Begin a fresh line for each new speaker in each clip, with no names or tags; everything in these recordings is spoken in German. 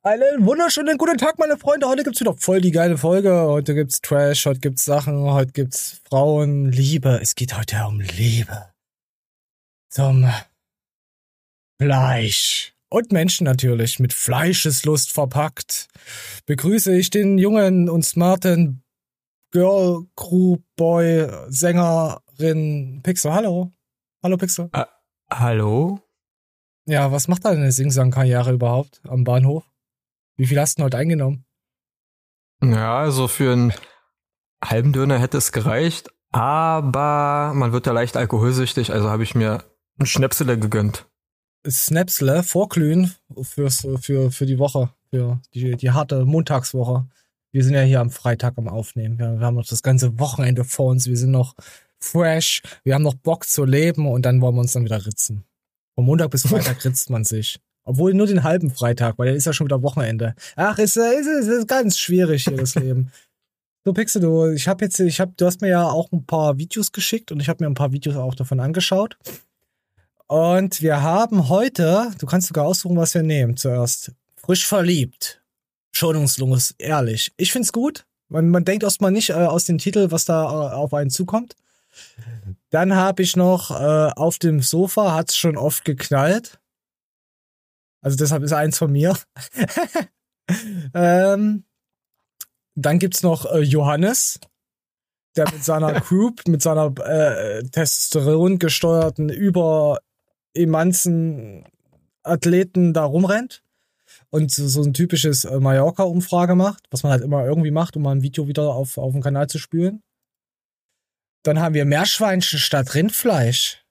Einen wunderschönen guten Tag, meine Freunde. Heute gibt's wieder voll die geile Folge. Heute gibt's Trash, heute gibt's Sachen, heute gibt's Frauen, Liebe. Es geht heute um Liebe. Zum Fleisch. Und Menschen natürlich, mit Fleischeslust verpackt. Begrüße ich den jungen und smarten Girl, Crew, Boy, Sängerin Pixel. Hallo. Hallo Pixel.
Hallo?
Ja, was macht deine Sing-Sang-Karriere überhaupt am Bahnhof? Wie viel hast du denn heute eingenommen?
Ja, also für einen halben Döner hätte es gereicht, aber man wird ja leicht alkoholsüchtig, also habe ich mir ein Schnäpsele gegönnt.
Snapsle, vorglühen für die Woche, für die harte Montagswoche. Wir sind ja hier am Freitag am Aufnehmen. Wir haben noch das ganze Wochenende vor uns. Wir sind noch fresh. Wir haben noch Bock zu leben und dann wollen wir uns dann wieder ritzen. Von Montag bis Freitag ritzt man sich. Obwohl nur den halben Freitag, weil dann ist ja schon wieder Wochenende. Ach, ist ganz schwierig hier, das Leben. So, Pixel, du hast mir ja auch ein paar Videos geschickt und ich habe mir ein paar Videos auch davon angeschaut. Und wir haben heute, du kannst sogar aussuchen, was wir nehmen zuerst. Frisch verliebt. Schonungslos, ehrlich. Ich find's gut. Man denkt erstmal nicht aus dem Titel, was da auf einen zukommt. Dann habe ich noch auf dem Sofa, hat's schon oft geknallt. Also deshalb ist eins von mir. Dann gibt's noch Johannes, der mit seiner Group, mit seiner Testosteron gesteuerten überemanzen Athleten da rumrennt und so ein typisches Mallorca-Umfrage macht, was man halt immer irgendwie macht, um mal ein Video wieder auf den Kanal zu spülen. Dann haben wir Meerschweinchen statt Rindfleisch.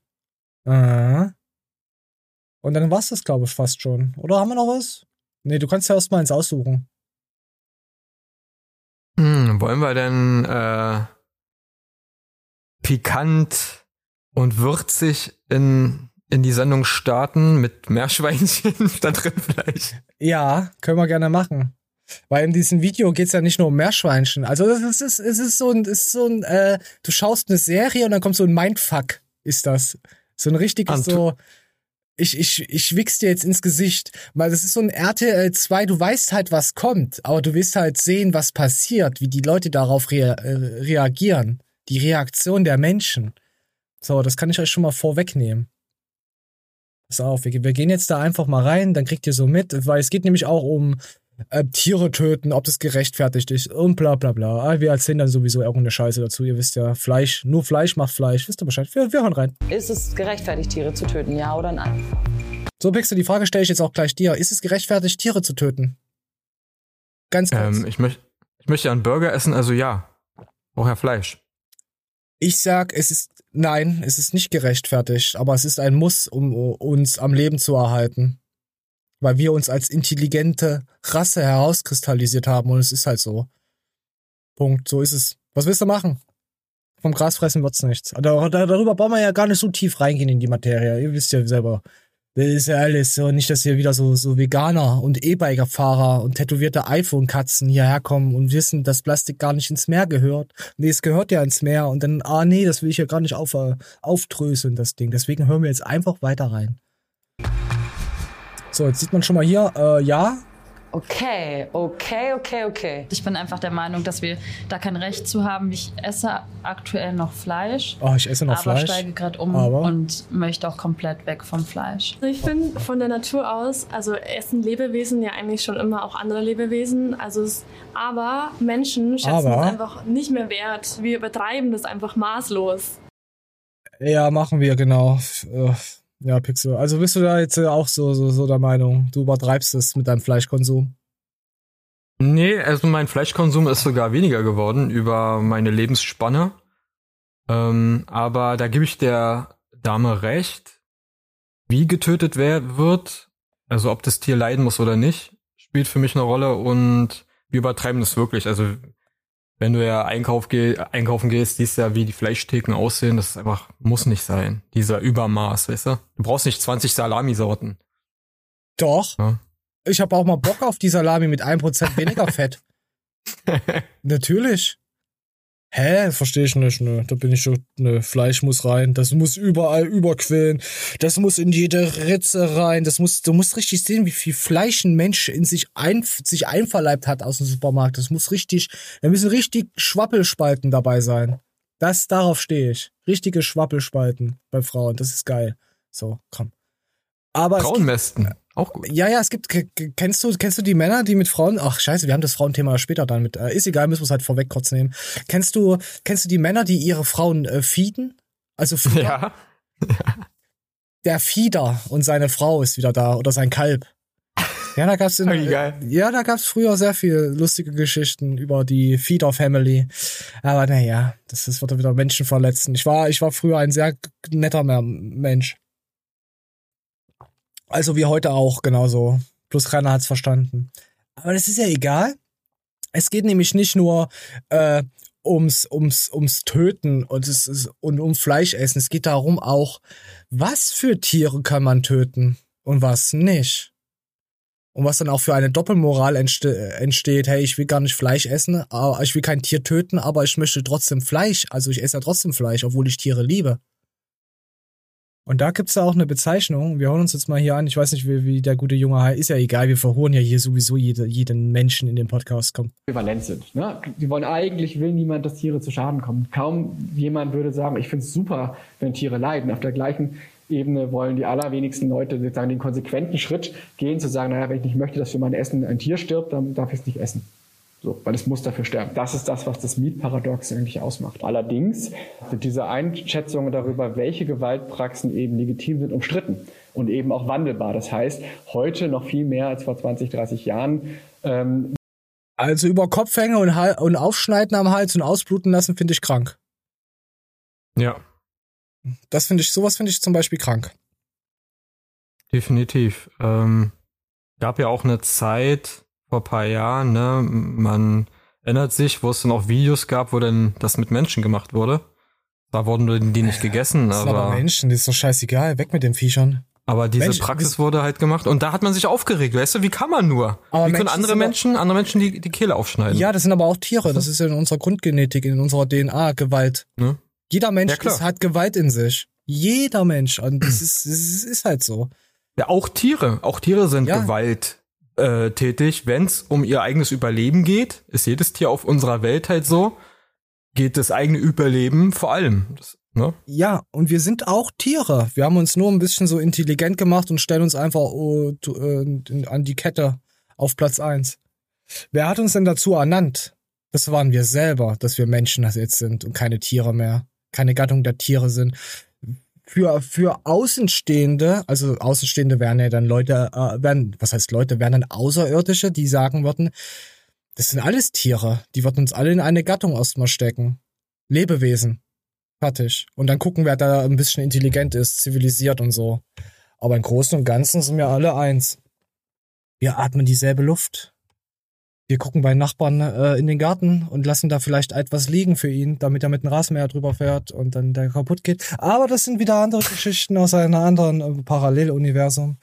Und dann war's das, glaube ich, fast schon. Oder haben wir noch was? Nee, du kannst ja erst mal eins aussuchen.
Wollen wir denn pikant und würzig in die Sendung starten mit Meerschweinchen statt Rindfleisch?
Ja, können wir gerne machen. Weil in diesem Video geht's ja nicht nur um Meerschweinchen. Also es ist so ein, du schaust eine Serie und dann kommt so ein Mindfuck, ist das. So ein richtiges so, ich wichs dir jetzt ins Gesicht. Weil das ist so ein RTL 2, du weißt halt, was kommt, aber du willst halt sehen, was passiert, wie die Leute darauf reagieren. Die Reaktion der Menschen. So, das kann ich euch schon mal vorwegnehmen. Pass auf, wir gehen jetzt da einfach mal rein, dann kriegt ihr so mit, weil es geht nämlich auch um Tiere töten, ob das gerechtfertigt ist und bla bla bla. Wir erzählen dann sowieso irgendeine Scheiße dazu. Ihr wisst ja, Fleisch, nur Fleisch macht Fleisch. Wisst ihr Bescheid? Wir hören rein.
Ist es gerechtfertigt, Tiere zu töten, ja oder nein?
So, Pixel, die Frage stelle ich jetzt auch gleich dir. Ist es gerechtfertigt, Tiere zu töten? Ganz kurz.
Ich möchte ja einen Burger essen, also ja. Auch ja Fleisch.
Ich sag, nein, es ist nicht gerechtfertigt, aber es ist ein Muss, um uns am Leben zu erhalten. Weil wir uns als intelligente Rasse herauskristallisiert haben und es ist halt so. Punkt, so ist es. Was willst du machen? Vom Gras fressen wird's nichts. Darüber brauchen wir ja gar nicht so tief reingehen in die Materie. Ihr wisst ja selber. Das ist ja alles so, nicht, dass hier wieder so Veganer und E-Biker-Fahrer und tätowierte iPhone-Katzen hierher kommen und wissen, dass Plastik gar nicht ins Meer gehört. Nee, es gehört ja ins Meer und dann, nee, das will ich ja gar nicht aufdröseln, das Ding. Deswegen hören wir jetzt einfach weiter rein. So, jetzt sieht man schon mal hier, ja.
Okay.
Ich bin einfach der Meinung, dass wir da kein Recht zu haben. Ich esse aktuell noch Fleisch.
Oh, ich esse noch Fleisch.
Aber steige gerade um und möchte auch komplett weg vom Fleisch.
Also ich finde von der Natur aus, also essen Lebewesen ja eigentlich schon immer auch andere Lebewesen. Aber Menschen schätzen es einfach nicht mehr wert. Wir übertreiben das einfach maßlos.
Ja, machen wir, genau. Ja, Pixel. Also bist du da jetzt auch so der Meinung, du übertreibst es mit deinem Fleischkonsum?
Nee, also mein Fleischkonsum ist sogar weniger geworden über meine Lebensspanne. Aber da gebe ich der Dame recht. Wie getötet wird, also ob das Tier leiden muss oder nicht, spielt für mich eine Rolle und wir übertreiben das wirklich. Also wenn du ja einkaufen gehst, siehst du ja, wie die Fleischtheken aussehen. Das ist einfach, muss nicht sein. Dieser Übermaß, weißt du? Du brauchst nicht 20 Salamisorten.
Doch. Ja. Ich habe auch mal Bock auf die Salami mit 1% weniger Fett. Natürlich. Hä? Verstehe ich nicht, ne? Da bin ich schon, ne, Fleisch muss rein, das muss überall überquellen, das muss in jede Ritze rein, du musst richtig sehen, wie viel Fleisch ein Mensch in sich einverleibt hat aus dem Supermarkt. Da müssen richtig Schwappelspalten dabei sein. Darauf stehe ich. Richtige Schwappelspalten bei Frauen, das ist geil. So, komm. Aber
Frauenmästen, auch gut.
Ja, es gibt, kennst du die Männer, die mit Frauen, ach scheiße, wir haben das Frauenthema später dann mit, ist egal, müssen wir es halt vorweg kurz nehmen. Kennst du die Männer, die ihre Frauen feeden? Also
Ja.
Der Fieder und seine Frau ist wieder da, oder sein Kalb. Ja, da gab's früher sehr viel lustige Geschichten über die Fieder-Family. Aber naja, das wird wieder Menschen verletzen. Ich war früher ein sehr netter Mensch. Also wie heute auch, genauso. Bloß keiner hat's verstanden. Aber das ist ja egal. Es geht nämlich nicht nur ums Töten und um Fleischessen. Es geht darum auch, was für Tiere kann man töten und was nicht. Und was dann auch für eine Doppelmoral entsteht. Hey, ich will gar nicht Fleisch essen, aber ich will kein Tier töten, aber ich möchte trotzdem Fleisch. Also ich esse ja trotzdem Fleisch, obwohl ich Tiere liebe. Und da gibt's ja auch eine Bezeichnung. Wir hören uns jetzt mal hier an. Ich weiß nicht, wie der gute Junge heißt. Ist ja egal, wir verholen ja hier sowieso jeden Menschen in den Podcast. Komm.
Äquivalent sind. Ne? Will niemand, dass Tiere zu Schaden kommen. Kaum jemand würde sagen, ich finde es super, wenn Tiere leiden. Auf der gleichen Ebene wollen die allerwenigsten Leute sozusagen den konsequenten Schritt gehen, zu sagen, naja, wenn ich nicht möchte, dass für mein Essen ein Tier stirbt, dann darf ich es nicht essen. So, weil es muss dafür sterben. Das ist das, was das Meat-Paradox eigentlich ausmacht. Allerdings sind diese Einschätzungen darüber, welche Gewaltpraxen eben legitim sind, umstritten und eben auch wandelbar. Das heißt, heute noch viel mehr als vor 20, 30 Jahren.
Also über Kopfhänge und Aufschneiden am Hals und ausbluten lassen, finde ich krank.
Ja.
Sowas finde ich zum Beispiel krank.
Definitiv. Gab ja auch eine Zeit vor ein paar Jahren, ne, man erinnert sich, wo es dann auch Videos gab, wo dann das mit Menschen gemacht wurde. Da wurden die nicht gegessen,
das aber... aber Menschen, das ist doch scheißegal, weg mit den Viechern.
Aber diese Praxis wurde halt gemacht und da hat man sich aufgeregt, weißt du, wie kann man nur? Aber wie können andere Menschen die Kehle aufschneiden?
Ja, das sind aber auch Tiere, das ist ja in unserer Grundgenetik, in unserer DNA, Gewalt. Ne? Jeder Mensch hat Gewalt in sich. Jeder Mensch, und das ist halt so.
Ja, auch Tiere sind gewalttätig, wenn es um ihr eigenes Überleben geht, ist jedes Tier auf unserer Welt halt so, geht das eigene Überleben vor allem. Ne?
Ja, und wir sind auch Tiere. Wir haben uns nur ein bisschen so intelligent gemacht und stellen uns einfach an die Kette auf Platz 1. Wer hat uns denn dazu ernannt? Das waren wir selber, dass wir Menschen jetzt sind und keine Tiere mehr, keine Gattung der Tiere sind. Für Außenstehende, also Außenstehende wären ja dann wären dann Außerirdische, die sagen würden, das sind alles Tiere, die würden uns alle in eine Gattung erstmal stecken. Lebewesen. Fertig. Und dann gucken, wer da ein bisschen intelligent ist, zivilisiert und so. Aber im Großen und Ganzen sind wir alle eins. Wir atmen dieselbe Luft. Wir gucken bei Nachbarn in den Garten und lassen da vielleicht etwas liegen für ihn, damit er mit dem Rasenmäher drüber fährt und dann der kaputt geht. Aber das sind wieder andere Geschichten aus einem anderen Paralleluniversum.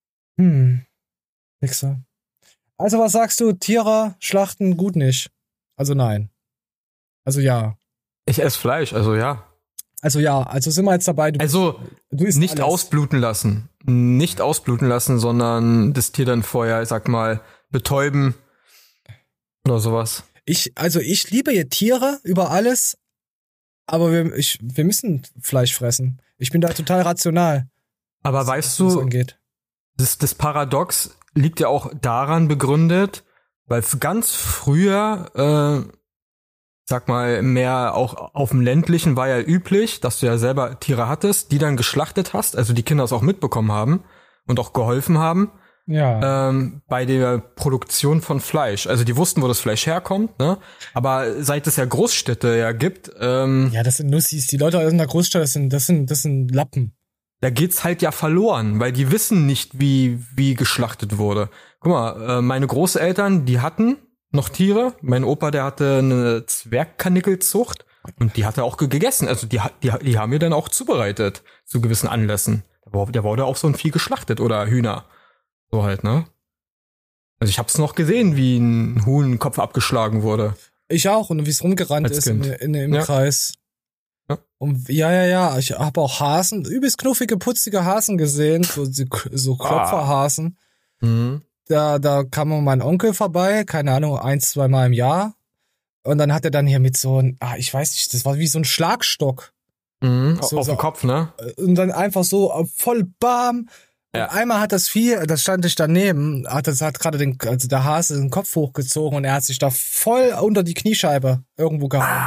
Wichser. Also was sagst du? Tiere schlachten gut nicht. Also nein. Also ja.
Ich esse Fleisch, also ja.
Also ja, also sind wir jetzt dabei. Du isst
nicht alles. Ausbluten lassen. Nicht ausbluten lassen, sondern das Tier dann vorher, ich sag mal, betäuben. Oder sowas.
Ich liebe ja Tiere über alles, aber wir müssen Fleisch fressen. Ich bin da total rational.
Aber weißt du, das Paradox liegt ja auch daran begründet, weil ganz früher, sag mal, mehr auch auf dem ländlichen war ja üblich, dass du ja selber Tiere hattest, die dann geschlachtet hast, also die Kinder es auch mitbekommen haben und auch geholfen haben.
Ja.
Bei der Produktion von Fleisch. Also die wussten, wo das Fleisch herkommt, ne? Aber seit es ja Großstädte ja gibt,
ja, das sind Nussis. Die Leute in der Großstadt, das sind Lappen.
Da geht's halt ja verloren, weil die wissen nicht, wie geschlachtet wurde. Guck mal, meine Großeltern, die hatten noch Tiere. Mein Opa, der hatte eine Zwergkanickelzucht und die hat er auch gegessen. Also die haben wir dann auch zubereitet zu gewissen Anlässen. Der wurde auch so ein Vieh geschlachtet oder Hühner. So halt, ne? Also ich hab's noch gesehen, wie ein Huhn Kopf abgeschlagen wurde.
Ich auch, und wie es rumgerannt
Als
ist
Kind.
im
Ja.
Kreis.
Ja.
Und ja. Ich habe auch Hasen, übelst knuffige, putzige Hasen gesehen, so Klopferhasen.
Mhm.
Da kam mein Onkel vorbei, keine Ahnung, 1-2 Mal im Jahr. Und dann hat er dann hier mit so ein, ich weiß nicht, das war wie so ein Schlagstock.
Mhm.
So-
Auf
so-
dem Kopf, ne?
Und dann einfach so voll bam.
Ja.
Und einmal hat das Vieh, das stand ich daneben, hat gerade der Hase den Kopf hochgezogen und er hat sich da voll unter die Kniescheibe irgendwo gehauen.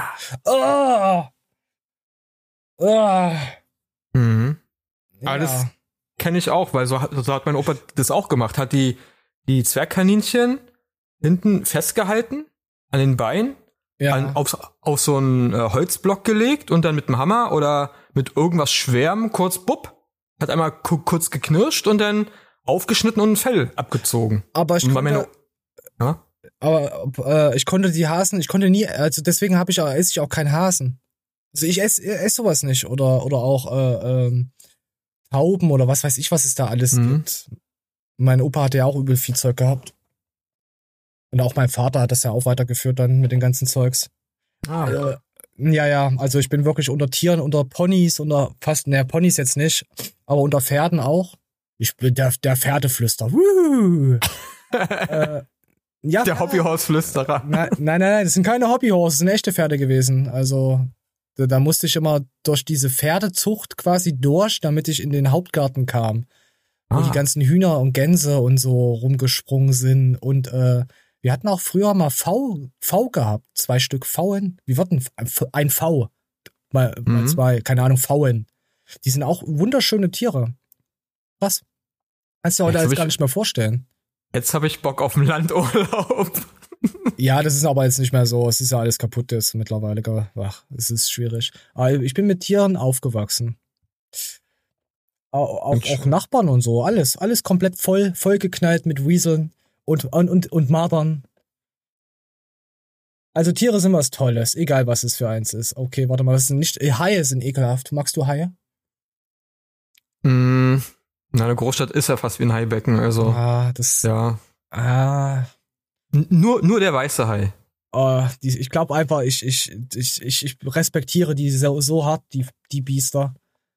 Mhm.
Ja.
Aber das kenne ich auch, weil so hat mein Opa das auch gemacht. Hat die Zwergkaninchen hinten festgehalten an den Beinen,
Ja.
auf so einen Holzblock gelegt und dann mit dem Hammer oder mit irgendwas Schwerem kurz hat einmal kurz geknirscht und dann aufgeschnitten und ein Fell abgezogen.
Aber
Und bei meiner- Ja?
ich konnte die Hasen, ich konnte nie, also deswegen esse ich auch keinen Hasen. Also ich esse sowas nicht oder auch Tauben oder was weiß ich, was es da alles gibt. Mein Opa hatte ja auch übel viel Zeug gehabt. Und auch mein Vater hat das ja auch weitergeführt dann mit dem ganzen Zeugs. Ja, also ich bin wirklich unter Tieren, unter Ponys, Ponys jetzt nicht, aber unter Pferden auch. Ich bin der Pferdeflüster. Ja,
Der Hobbyhausflüsterer.
Nein, das sind keine Hobbyhorse, das sind echte Pferde gewesen. Also da musste ich immer durch diese Pferdezucht quasi durch, damit ich in den Hauptgarten kam. Wo die ganzen Hühner und Gänse und so rumgesprungen sind. Und wir hatten auch früher mal V gehabt. 2 Stück Pfauen. Wie wird ein V? Mal 2, keine Ahnung, Pfauen. Die sind auch wunderschöne Tiere. Was? Kannst du dir heute alles gar nicht mehr vorstellen.
Jetzt habe ich Bock auf einen Landurlaub.
Ja, das ist aber jetzt nicht mehr so. Es ist ja alles kaputt jetzt mittlerweile. Ach, es ist schwierig. Aber ich bin mit Tieren aufgewachsen. Auch Nachbarn und so. Alles komplett vollgeknallt mit Wieseln und Mardern. Also Tiere sind was Tolles, egal was es für eins ist. Okay, warte mal, Haie sind ekelhaft. Magst du Haie?
Eine Großstadt ist ja fast wie ein Haibecken, also. Ja. Nur der weiße Hai.
Ich glaube einfach, ich respektiere die so hart, die Biester.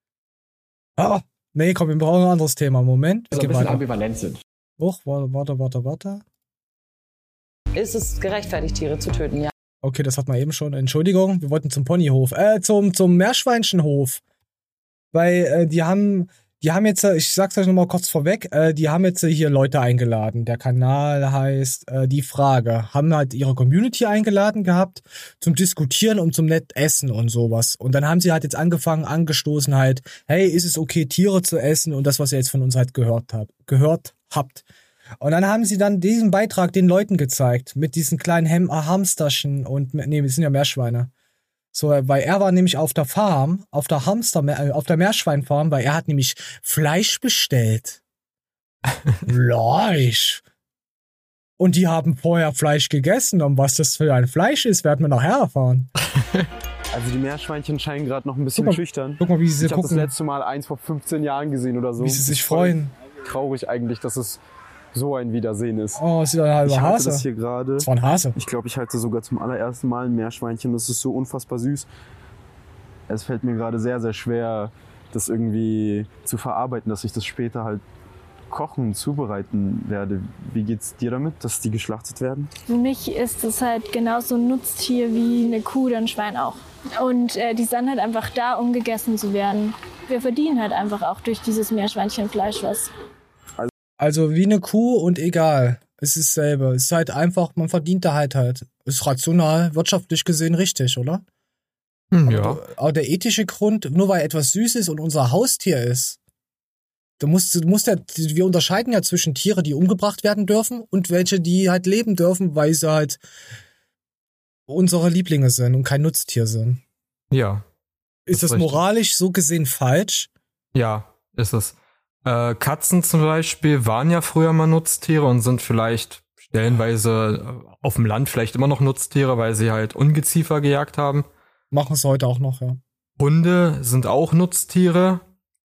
Nee, komm, wir brauchen ein anderes Thema. Moment.
Also ein bisschen ambivalent sind.
Warte.
Ist es gerechtfertigt, Tiere zu töten? Ja.
Okay, das hatten wir eben schon. Entschuldigung, wir wollten zum Ponyhof. Zum Meerschweinchenhof. Weil die haben jetzt, ich sag's euch nochmal kurz vorweg, die haben jetzt hier Leute eingeladen. Der Kanal heißt Die Frage. Haben halt ihre Community eingeladen gehabt zum Diskutieren und zum nett Essen und sowas. Und dann haben sie halt jetzt angestoßen halt, hey, ist es okay, Tiere zu essen und das, was ihr jetzt von uns halt gehört habt. Und dann haben sie dann diesen Beitrag den Leuten gezeigt mit diesen kleinen Hamsterchen und, nee, wir sind ja Meerschweine. So, weil er war nämlich auf der Farm, auf der Meerschweinfarm, weil er hat nämlich Fleisch bestellt. Fleisch. Und die haben vorher Fleisch gegessen. Und was das für ein Fleisch ist, werden wir nachher erfahren.
Also die Meerschweinchen scheinen gerade noch ein bisschen schüchtern.
Guck mal, wie sie
gucken. Ich habe
gucken.
das letzte Mal eins vor 15 Jahren gesehen oder so.
Wie sie sich freuen.
Traurig eigentlich, dass es so ein Wiedersehen ist.
Oh, es ist ein halber
ich halte
Hase.
Das hier gerade.
Das war ein Hase.
Ich glaube, ich halte sogar zum allerersten Mal ein Meerschweinchen. Das ist so unfassbar süß. Es fällt mir gerade sehr, sehr schwer, das irgendwie zu verarbeiten, dass ich das später halt kochen, zubereiten werde. Wie geht's dir damit, dass die geschlachtet werden?
Für mich ist es halt genauso ein Nutztier wie eine Kuh oder ein Schwein auch. Und die sind halt einfach da, um gegessen zu werden. Wir verdienen halt einfach auch durch dieses Meerschweinchenfleisch was.
Also wie eine Kuh und egal. Es ist selber. Es ist halt einfach, man verdient da halt. Ist rational, wirtschaftlich gesehen richtig, oder?
Ja.
Aber der ethische Grund, nur weil etwas süß ist und unser Haustier ist, wir unterscheiden ja zwischen Tiere, die umgebracht werden dürfen und welche, die halt leben dürfen, weil sie halt unsere Lieblinge sind und kein Nutztier sind.
Ja.
Ist das moralisch so gesehen falsch?
Ja, ist es. Katzen zum Beispiel waren ja früher mal Nutztiere und sind vielleicht stellenweise auf dem Land vielleicht immer noch Nutztiere, weil sie halt Ungeziefer gejagt haben.
Machen es heute auch noch, ja.
Hunde sind auch Nutztiere.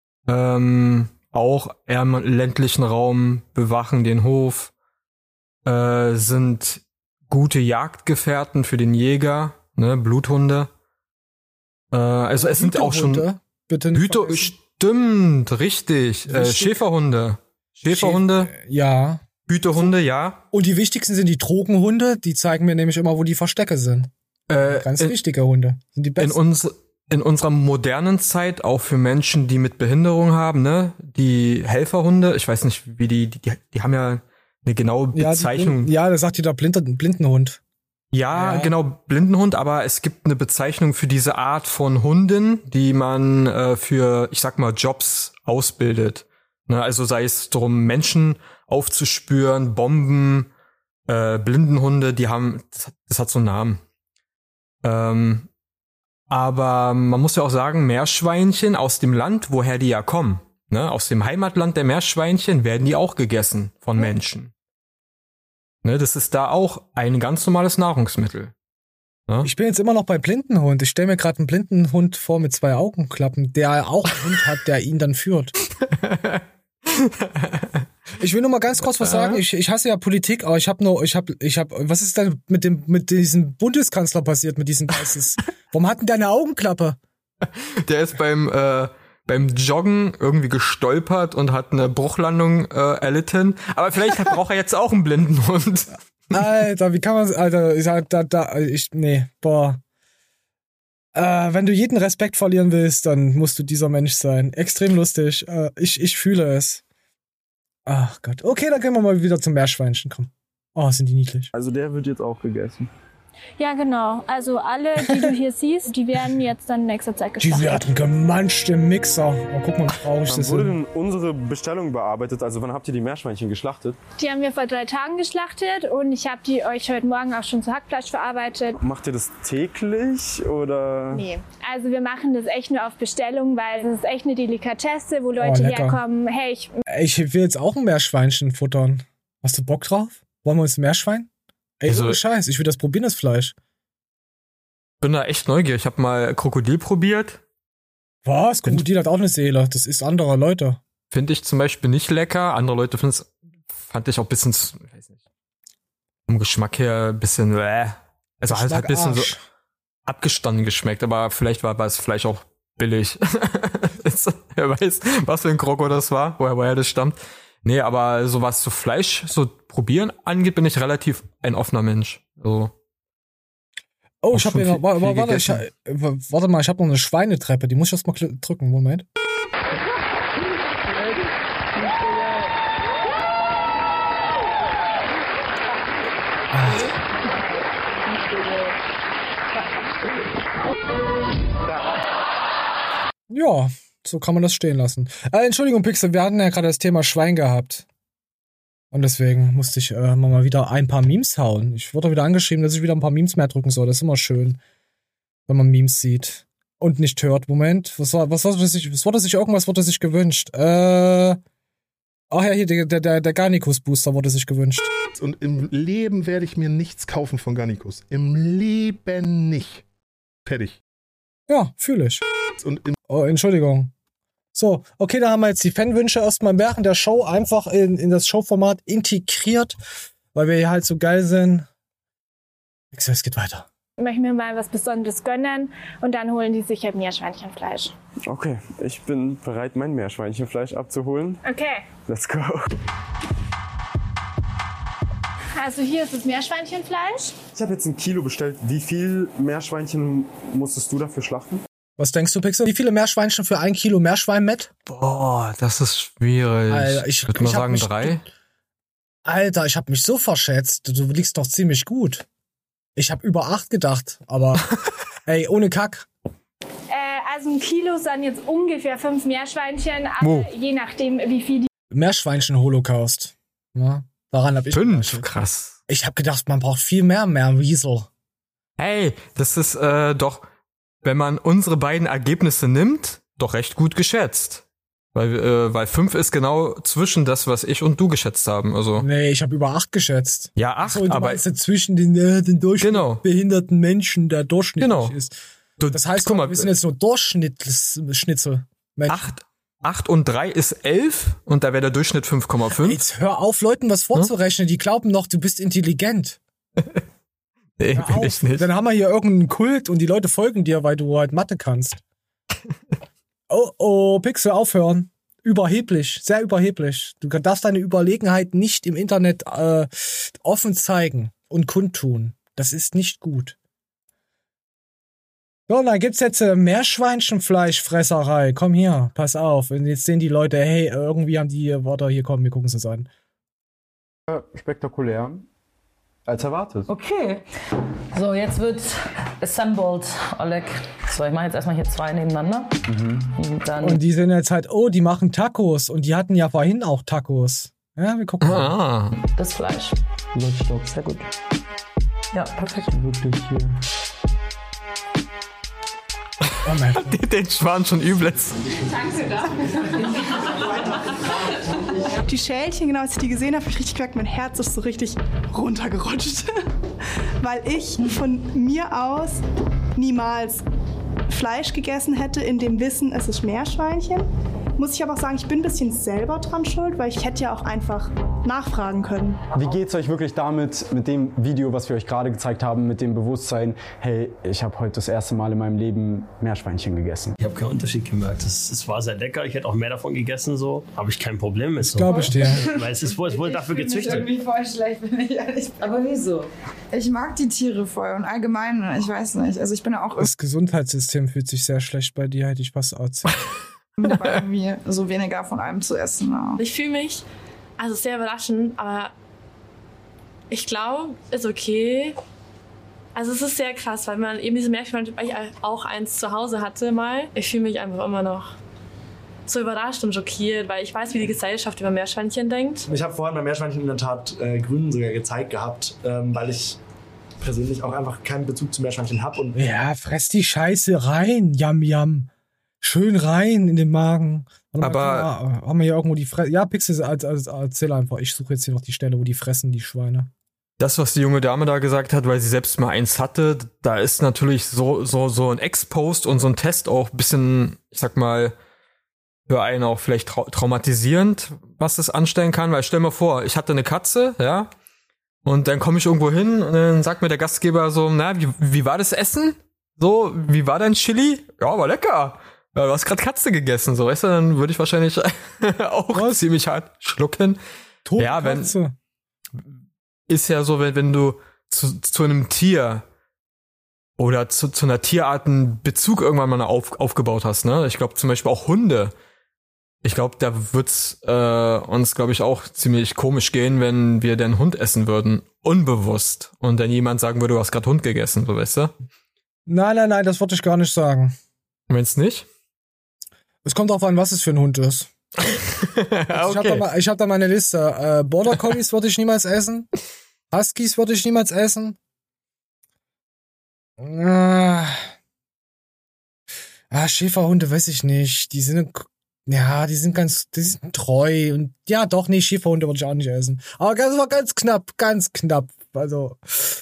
Auch eher im ländlichen Raum, bewachen den Hof, sind gute Jagdgefährten für den Jäger, ne, Bluthunde. Also es sind auch schon stimmt, richtig. Schäferhunde.
Ja.
Hütehunde, ja.
Und die wichtigsten sind die Drogenhunde, die zeigen mir nämlich immer, wo die Verstecke sind. Ganz wichtige Hunde. Sind die besten.
In unserer modernen Zeit, auch für Menschen, die mit Behinderung haben, ne, die Helferhunde, ich weiß nicht, wie die haben ja eine genaue Bezeichnung.
Ja, das sagt jeder Blindenhund.
Ja, genau, Blindenhund, aber es gibt eine Bezeichnung für diese Art von Hunden, die man für, ich sag mal, Jobs ausbildet. Ne, also sei es darum, Menschen aufzuspüren, Bomben, Blindenhunde, das hat so einen Namen. Aber man muss ja auch sagen, Meerschweinchen aus dem Land, woher die ja kommen, ne, aus dem Heimatland der Meerschweinchen, werden die auch gegessen von Menschen. Ne, das ist da auch ein ganz normales Nahrungsmittel. Ne?
Ich bin jetzt immer noch bei Blindenhund. Ich stelle mir gerade einen Blindenhund vor mit 2 Augenklappen, der auch einen Hund hat, der ihn dann führt. Ich will nur mal ganz kurz was sagen. Ich hasse ja Politik, aber was ist denn mit diesem Bundeskanzler passiert, mit diesem Geistes? Warum hat denn der eine Augenklappe?
Der ist beim Joggen irgendwie gestolpert und hat eine Bruchlandung erlitten. Aber vielleicht braucht er jetzt auch einen Blindenhund.
Alter, wie kann man, Alter, wenn du jeden Respekt verlieren willst, dann musst du dieser Mensch sein. Extrem lustig. Ich fühle es. Ach Gott. Okay, dann gehen wir mal wieder zum Meerschweinchen kommen. Oh, sind die niedlich.
Also der wird jetzt auch gegessen.
Ja, genau. Also alle, die du hier siehst, die werden jetzt dann in nächster Zeit geschlachtet.
Die werden gemanscht im Mixer. Oh, guck mal, wie traurig das ist.
Wann wurde denn unsere Bestellung bearbeitet? Also wann habt ihr die Meerschweinchen geschlachtet?
Die haben wir vor 3 Tagen geschlachtet und ich habe die euch heute Morgen auch schon zu Hackfleisch verarbeitet.
Macht ihr das täglich oder?
Nee, also wir machen das echt nur auf Bestellung, weil es ist echt eine Delikatesse, wo Leute herkommen. Hey,
ich will jetzt auch ein Meerschweinchen futtern. Hast du Bock drauf? Wollen wir uns ein Meerschwein? Ey, so Scheiß, ich will das probieren, das Fleisch.
Bin da echt neugierig. Ich habe mal Krokodil probiert.
Was? Krokodil hat auch eine Seele. Das ist anderer Leute.
Finde ich zum Beispiel nicht lecker. Andere Leute fand ich auch ein bisschen, ich weiß nicht, vom Geschmack her ein bisschen, also halt ein bisschen so abgestanden geschmeckt. Aber vielleicht war das Fleisch auch billig. Wer weiß, was für ein Kroko das war, woher das stammt. Nee, aber so was so Fleisch, so probieren angeht, bin ich relativ ein offener Mensch. So.
Oh, ich habe hier noch, warte mal, ich habe noch eine Schweinetreppe, die muss ich erst mal drücken, Moment. Ja, so kann man das stehen lassen. Entschuldigung, Pixel, wir hatten ja gerade das Thema Schwein gehabt. Und deswegen musste ich mal wieder ein paar Memes hauen. Ich wurde wieder angeschrieben, dass ich wieder ein paar Memes mehr drücken soll. Das ist immer schön, wenn man Memes sieht und nicht hört. Moment, was wurde sich gewünscht? Ach ja, hier, der Garnicus-Booster wurde sich gewünscht.
Und im Leben werde ich mir nichts kaufen von Garnicus. Im Leben nicht. Fertig.
Ja, fühle ich. Oh, Entschuldigung. So, okay, da haben wir jetzt die Fanwünsche erstmal während der Show einfach in das Showformat integriert, weil wir hier halt so geil sind. Es geht weiter.
Ich möchte mir mal was Besonderes gönnen und dann holen die sich halt Meerschweinchenfleisch.
Okay, ich bin bereit, mein Meerschweinchenfleisch abzuholen.
Okay.
Let's go.
Also hier ist das Meerschweinchenfleisch.
Ich habe jetzt 1 Kilo bestellt. Wie viel Meerschweinchen musstest du dafür schlachten?
Was denkst du, Pixel? Wie viele Meerschweinchen für 1 Kilo Meerschwein-Met?
Boah, das ist schwierig.
Alter,
ich würde mal sagen 3.
Alter, ich habe mich so verschätzt. Du liegst doch ziemlich gut. Ich habe über 8 gedacht, aber ey, ohne Kack.
Also 1 Kilo sind jetzt ungefähr 5 Meerschweinchen, aber je nachdem, wie viel die...
Meerschweinchen-Holocaust. Ja, daran habe ich
5, krass.
Ich habe gedacht, man braucht viel mehr Wiesel.
Hey, das ist doch... wenn man unsere beiden Ergebnisse nimmt, doch recht gut geschätzt. Weil 5 ist genau zwischen das, was ich und du geschätzt haben. Also.
Nee, ich habe über 8 geschätzt.
Ja, 8,
so, aber zwischen den Durchschnitt behinderten Menschen, der durchschnittlich ist. Das heißt, guck mal, wir sind jetzt nur Durchschnitzel.
8 und 3 ist 11 und da wäre der Durchschnitt 5,5.
Jetzt hör auf, Leuten was vorzurechnen. Die glauben noch, du bist intelligent.
Nee, bin ich nicht.
Dann haben wir hier irgendeinen Kult und die Leute folgen dir, weil du halt Mathe kannst. Oh, Pixel, aufhören. Überheblich, sehr überheblich. Du darfst deine Überlegenheit nicht im Internet offen zeigen und kundtun. Das ist nicht gut. So, dann gibt's jetzt Meerschweinchenfleischfresserei. Komm hier, pass auf. Und jetzt sehen die Leute, hey, irgendwie haben die Wörter hier, komm, wir gucken es uns an.
Spektakulär als erwartet.
Okay. So, jetzt wird assembled, Oleg. So, ich mache jetzt erstmal hier 2 nebeneinander.
Und die sind jetzt halt, die machen Tacos. Und die hatten ja vorhin auch Tacos. Ja, wir gucken mal.
Das Fleisch.
Lutschstopp.
Sehr gut. Ja, perfekt.
Wirklich hier.
Oh mein Gott.
Den Schwan schon übelst.
Danke da. Die Schälchen, genau, als ich die gesehen habe, habe ich richtig gemerkt, mein Herz ist so richtig runtergerutscht. Weil ich von mir aus niemals Fleisch gegessen hätte, in dem Wissen, es ist Meerschweinchen. Muss ich aber auch sagen, ich bin ein bisschen selber dran schuld, weil ich hätte ja auch einfach nachfragen können.
Wie geht's euch wirklich damit, mit dem Video, was wir euch gerade gezeigt haben, mit dem Bewusstsein, hey, ich habe heute das erste Mal in meinem Leben Meerschweinchen gegessen?
Ich habe keinen Unterschied gemerkt. Es war sehr lecker, ich hätte auch mehr davon gegessen, so. Habe ich kein Problem mit. So.
Glaube ich dir.
Weil es wurde dafür gezüchtet.
Ich irgendwie voll schlecht, wenn ich ehrlich bin.
Aber wieso?
Ich mag die Tiere voll und allgemein, ich weiß nicht. Also ich bin auch
Das Gesundheitssystem fühlt sich sehr schlecht bei dir, hätte ich was erzählt.
irgendwie so weniger von allem zu essen. Ja.
Ich fühle mich, also sehr überraschend, aber ich glaube, ist okay. Also es ist sehr krass, weil man eben diese Meerschweinchen, weil ich auch eins zu Hause hatte mal. Ich fühle mich einfach immer noch so überrascht und schockiert, weil ich weiß, wie die Gesellschaft über Meerschweinchen denkt.
Ich habe vorhin bei Meerschweinchen in der Tat Grünen sogar gezeigt gehabt, weil ich persönlich auch einfach keinen Bezug zu Meerschweinchen habe.
Ja, fress die Scheiße rein, Yam Yam. Schön rein in den Magen.
Aber
haben wir hier irgendwo die Fresse? Ja, Pixel, erzähl einfach. Ich suche jetzt hier noch die Stelle, wo die fressen, die Schweine.
Das, was die junge Dame da gesagt hat, weil sie selbst mal eins hatte, da ist natürlich so ein Ex-Post und so ein Test auch ein bisschen, ich sag mal, für einen auch vielleicht traumatisierend, was das anstellen kann. Weil stell mir vor, ich hatte eine Katze, ja, und dann komme ich irgendwo hin und dann sagt mir der Gastgeber so, na, wie war das Essen? So, wie war dein Chili? Ja, war lecker. Ja, du hast gerade Katze gegessen, so, weißt du, dann würde ich wahrscheinlich auch ziemlich hart schlucken. Ja,
Katze.
Ist ja so, wenn du zu einem Tier oder zu einer Tierart einen Bezug irgendwann mal aufgebaut hast, ne? Ich glaube zum Beispiel auch Hunde. Ich glaube, da wird's uns, glaube ich, auch ziemlich komisch gehen, wenn wir den Hund essen würden, unbewusst. Und dann jemand sagen würde, du hast gerade Hund gegessen, so, weißt du?
Nein, das wollte ich gar nicht sagen.
Wenn's nicht?
Es kommt drauf an, was es für ein Hund ist.
Okay.
Ich hab da meine Liste. Border Collies würde ich niemals essen. Huskies würde ich niemals essen. Schäferhunde weiß ich nicht. Die sind treu. Und ja, doch, nee, Schäferhunde würde ich auch nicht essen. Aber das war ganz knapp. Also,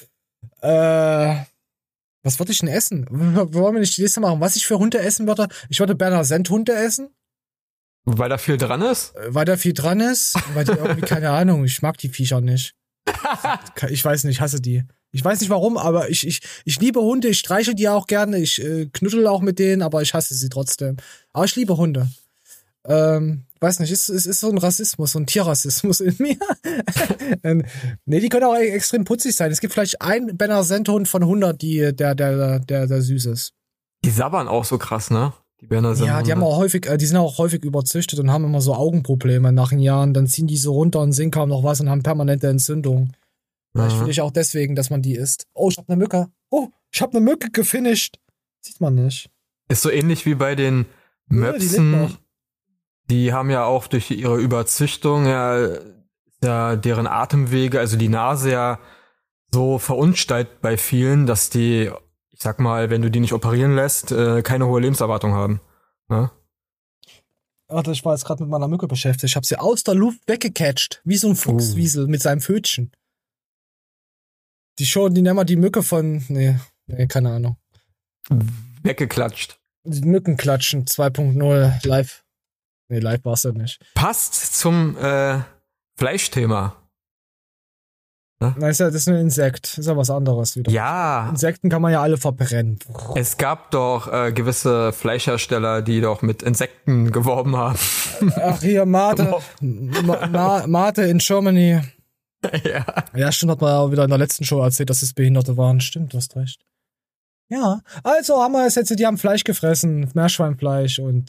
was würde ich denn essen? Wollen wir nicht die Liste machen, was ich für Hunde essen würde? Ich würde Berner Sennhunde essen.
Weil da viel dran ist?
Weil die irgendwie, keine Ahnung, ich mag die Viecher nicht. Ich weiß nicht, ich hasse die. Ich weiß nicht warum, aber ich liebe Hunde, ich streiche die auch gerne, ich knuddel auch mit denen, aber ich hasse sie trotzdem. Aber ich liebe Hunde. Weiß nicht, es ist so ein Rassismus, so ein Tierrassismus in mir. Nee, die können auch extrem putzig sein. Es gibt vielleicht einen Berner Sennhund von 100, der süß ist.
Die sabbern auch so krass, ne? Die Berner Sennhunde.
Ja, die sind auch häufig überzüchtet und haben immer so Augenprobleme nach den Jahren. Dann ziehen die so runter und sehen kaum noch was und haben permanente Entzündung. Vielleicht will ich auch deswegen, dass man die isst. Oh, ich hab eine Mücke. Oh, ich hab eine Mücke gefinisht. Sieht man nicht.
Ist so ähnlich wie bei den Möpsen. Die haben ja auch durch ihre Überzüchtung ja deren Atemwege, also die Nase ja so verunstaltet bei vielen, dass die, ich sag mal, wenn du die nicht operieren lässt, keine hohe Lebenserwartung haben. Ja?
Warte, ich war jetzt gerade mit meiner Mücke beschäftigt. Ich habe sie aus der Luft weggecatcht, wie so ein Fuchswiesel mit seinem Pfötchen. Die nennen wir die Mücke von, nee, keine Ahnung.
Weggeklatscht.
Die Mückenklatschen 2.0 live. Nee, live war's ja nicht.
Passt zum Fleischthema. Ne?
Na, das ist ein Insekt. Das ist ja was anderes wieder.
Ja.
Insekten kann man ja alle verbrennen.
Es gab doch gewisse Fleischhersteller, die doch mit Insekten geworben haben.
Ach, hier, Mate. Mate in Germany.
Ja.
Ja, stimmt, hat man ja wieder in der letzten Show erzählt, dass es Behinderte waren. Stimmt, du hast recht. Ja, also haben wir es jetzt, die haben Fleisch gefressen, Meerschweinfleisch und...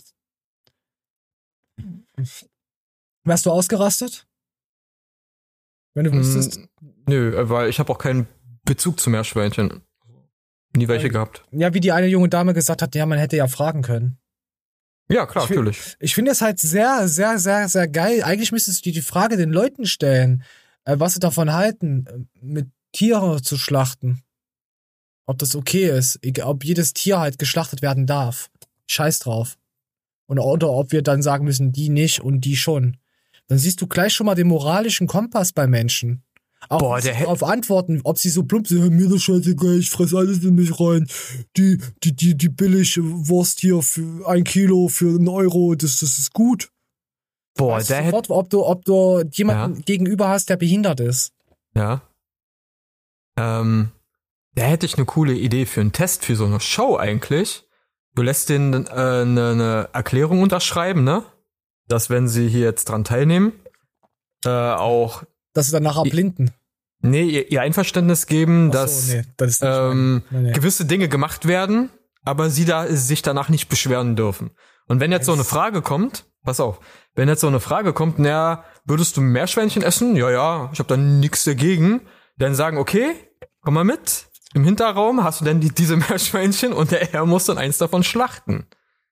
Wärst du ausgerastet? Wenn du wüsstest?
Nö, weil ich habe auch keinen Bezug zu Meerschweinchen. Nie welche gehabt.
Ja, wie die eine junge Dame gesagt hat, ja, man hätte ja fragen können.
Ja, klar, natürlich.
Ich finde es halt sehr, sehr, sehr, sehr geil. Eigentlich müsstest du die Frage den Leuten stellen, was sie davon halten, mit Tiere zu schlachten. Ob das okay ist, ob jedes Tier halt geschlachtet werden darf. Scheiß drauf. Oder ob wir dann sagen müssen, die nicht und die schon. Dann siehst du gleich schon mal den moralischen Kompass bei Menschen. Auch auf Antworten, ob sie so plump sind, mir das scheißegal, ich fress alles in mich rein. Die billig Wurst hier für 1 Kilo für 1 Euro, das ist gut.
Boah,
weißt sofort, ob du jemanden gegenüber hast, der behindert ist.
Ja. Da hätte ich eine coole Idee für einen Test für so eine Show eigentlich. Du lässt denen eine Erklärung unterschreiben, ne? Dass wenn sie hier jetzt dran teilnehmen, auch...
Dass sie dann nachher blinden.
Nee, ihr Einverständnis geben, dass
das ist
gewisse Dinge gemacht werden, aber sie sich danach nicht beschweren dürfen. Und wenn jetzt so eine Frage kommt, pass auf, wenn jetzt so eine Frage kommt, naja, würdest du Meerschweinchen essen? Ja, ich habe da nichts dagegen. Dann sagen, okay, komm mal mit. Im Hinterraum hast du denn diese Meerschweinchen und der Herr muss dann eins davon schlachten.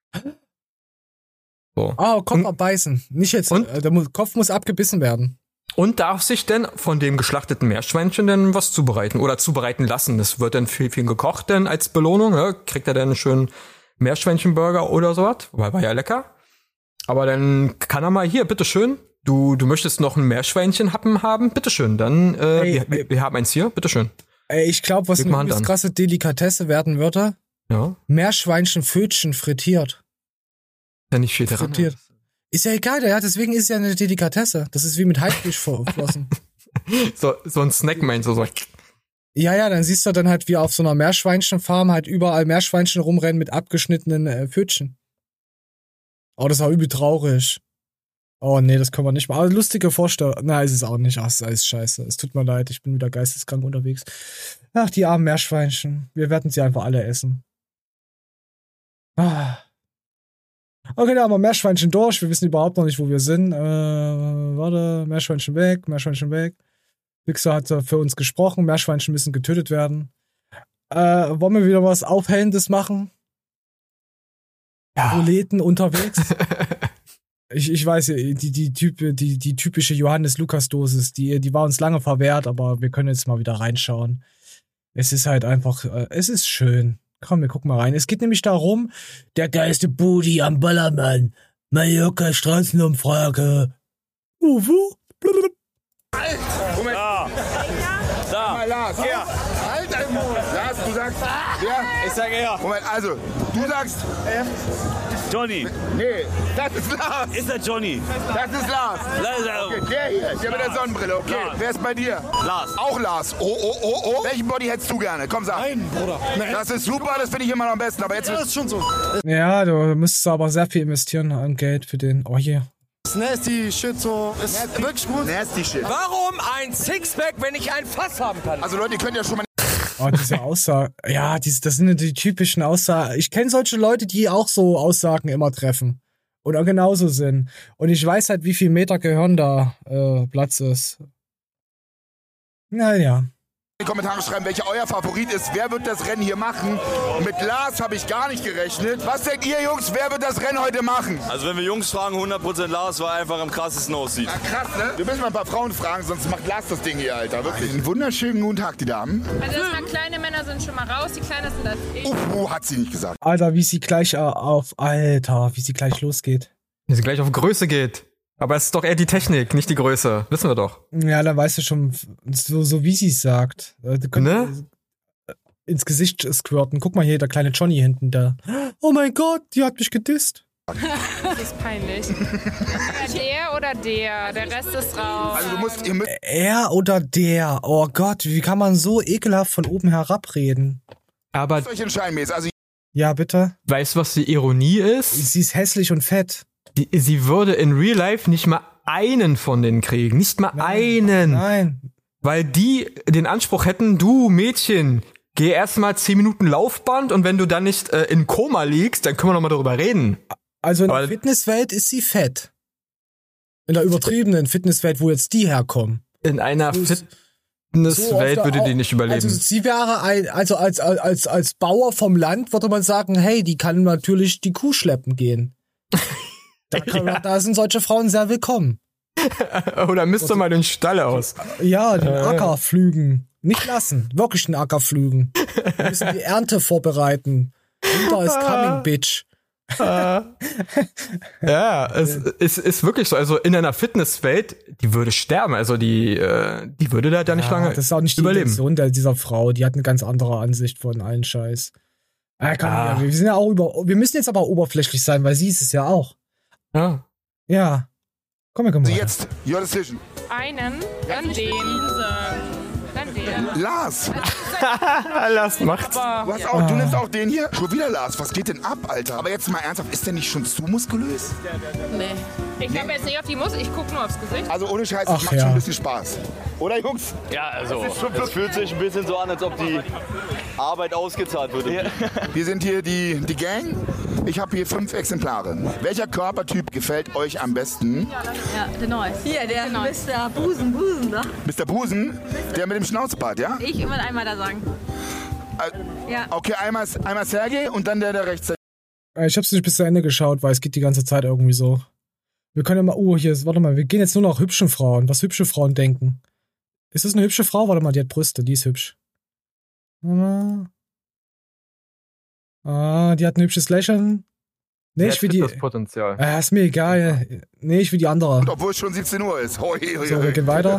So.
Kopf abbeißen. Nicht jetzt, der Kopf muss abgebissen werden.
Und darf sich denn von dem geschlachteten Meerschweinchen denn was zubereiten oder zubereiten lassen. Das wird dann viel gekocht denn als Belohnung. Ja? Kriegt er dann einen schönen Meerschweinchenburger oder sowas, weil war ja lecker. Aber dann kann er mal hier, bitteschön, du möchtest noch ein Meerschweinchenhappen haben, bitteschön. Dann, wir haben eins hier, bitteschön.
Ich glaube, was eine ganz krasse Delikatesse werden würde, Meerschweinchenpfötchen frittiert.
Ja, nicht viel daran.
Frittiert. Ist ja egal, deswegen ist es ja eine Delikatesse. Das ist wie mit Haifischflossen.
so ein Snack meinst du so.
Ja, dann siehst du dann halt wie auf so einer Meerschweinchenfarm halt überall Meerschweinchen rumrennen mit abgeschnittenen Pfötchen. Oh, das war übel traurig. Oh nee, das können wir nicht mal. Aber lustige Vorstellung. Nein, ist es auch nicht. Ach, das ist alles scheiße. Es tut mir leid, ich bin wieder geisteskrank unterwegs. Ach, die armen Meerschweinchen. Wir werden sie einfach alle essen. Okay, da haben wir Meerschweinchen durch. Wir wissen überhaupt noch nicht, wo wir sind. Warte, Meerschweinchen weg. Wichser hat für uns gesprochen. Meerschweinchen müssen getötet werden. Wollen wir wieder was Aufhellendes machen? Proleten unterwegs? Ich weiß, die typische Johannes-Lukas-Dosis, die war uns lange verwehrt, aber wir können jetzt mal wieder reinschauen. Es ist halt einfach, es ist schön. Komm, wir gucken mal rein. Es geht nämlich darum, der geilste Booty am Ballermann. Mallorca Straßenumfrage. Uwu.
Moment. Da. Mal Lars. Ja. Halt deinen Mund. Lars, du sagst. Ja. Ich sag er. Moment, also, du sagst. Johnny. Nee, das ist Lars. Ist der Johnny? Das ist Lars. Okay, der mit der Sonnenbrille. Okay, Lars. Wer ist bei dir? Lars. Auch Lars. Oh. Welchen Body hättest du gerne? Komm, sag. Nein, Bruder. Nein. Das ist super, das finde ich immer noch am besten. Aber jetzt
das ist schon so. Ja, du müsstest aber sehr viel investieren an Geld für den. Oh, hier.
Nasty Shit so. Ist wirklich gut. Nasty Shit.
Warum ein Sixpack, wenn ich ein Fass haben kann?
Also Leute, ihr könnt ja schon mal...
Oh, diese Aussagen. Ja, das sind die typischen Aussagen. Ich kenne solche Leute, die auch so Aussagen immer treffen. Oder genauso sind. Und ich weiß halt, wie viel Meter Gehirn da Platz ist. Naja.
In die Kommentare schreiben, welcher euer Favorit ist. Wer wird das Rennen hier machen? Mit Lars habe ich gar nicht gerechnet. Was denkt ihr, Jungs? Wer wird das Rennen heute machen?
Also wenn wir Jungs fragen, 100% Lars, weil er einfach am krassesten aussieht.
Ja, krass, ne? Wir müssen mal ein paar Frauen fragen, sonst macht Lars das Ding hier, Alter. Wirklich. Einen wunderschönen guten Tag, die Damen.
Also erstmal kleine Männer sind schon mal raus, die Kleiner sind das
hat sie nicht gesagt.
Alter, wie sie gleich wie sie gleich losgeht.
Wie sie gleich auf Größe geht. Aber es ist doch eher die Technik, nicht die Größe. Wissen wir doch.
Ja, dann weißt du schon, so wie sie es sagt. Ne? Ins Gesicht squirten. Guck mal hier, der kleine Johnny hinten da. Oh mein Gott, die hat mich gedisst.
Das ist peinlich. Der oder der? Der Rest ist raus.
Also ihr müsst
Er oder der? Oh Gott, wie kann man so ekelhaft von oben herabreden?
Aber
euch entscheiden jetzt. Also
ja, bitte?
Weißt du, was die Ironie ist?
Sie ist hässlich und fett.
Sie würde in Real Life nicht mal einen von denen kriegen. Nicht mal einen.
Nein.
Weil die den Anspruch hätten, du Mädchen, geh erst mal 10 Minuten Laufband und wenn du dann nicht in Koma liegst, dann können wir noch mal darüber reden.
Also in der Fitnesswelt ist sie fett. In der übertriebenen Fitnesswelt, wo jetzt die herkommen.
In einer Fitnesswelt würde die nicht überleben.
Also sie wäre als Bauer vom Land, würde man sagen, hey, die kann natürlich die Kuh schleppen gehen. Da sind solche Frauen sehr willkommen.
Oder misst doch mal den Stall aus.
Ja, den Acker pflügen. Nicht lassen, wirklich den Acker pflügen. Wir müssen die Ernte vorbereiten. Winter is coming, bitch.
Ja, es ist wirklich so. Also in einer Fitnesswelt, die würde sterben. Also die würde da nicht lange überleben.
Das ist auch nicht die Intention dieser Frau. Die hat eine ganz andere Ansicht von allen Scheiß. Wir sind ja auch wir müssen jetzt aber oberflächlich sein, weil sie ist es ja auch.
Ja.
Ja. Komm mal.
Jetzt, your decision.
Einen, dann den. Dann den.
Lars!
Lars macht's.
Du nimmst auch den hier? Schon wieder Lars, was geht denn ab, Alter? Aber jetzt mal ernsthaft, ist der nicht schon zu muskulös?
Nee. Ich habe jetzt nicht auf die ich guck nur aufs Gesicht.
Also ohne Scheiß, das macht schon ein bisschen Spaß. Oder Jungs?
Ja, also es fühlt sich ein bisschen so an, als ob die Arbeit ausgezahlt würde.
Wir sind hier die Gang. Ich habe hier 5 Exemplare. Welcher Körpertyp gefällt euch am besten?
Ja, der Neues.
Hier, der Mr. Busen da.
Mr. Busen? Der mit dem Schnauzbart, ja?
Ich will einmal da sagen. Ja.
Okay, einmal Sergej und dann der rechts.
Ich hab's nicht bis zu Ende geschaut, weil es geht die ganze Zeit irgendwie so. Wir können ja mal, warte mal, wir gehen jetzt nur noch hübschen Frauen, was hübsche Frauen denken. Ist das eine hübsche Frau? Warte mal, die hat Brüste, die ist hübsch. Die hat ein hübsches Lächeln. Nee, ich will die.
Das Potenzial.
Ist mir egal. Nee, ich will die andere.
Und obwohl es schon 17 Uhr ist. Hoi.
So, wir gehen weiter.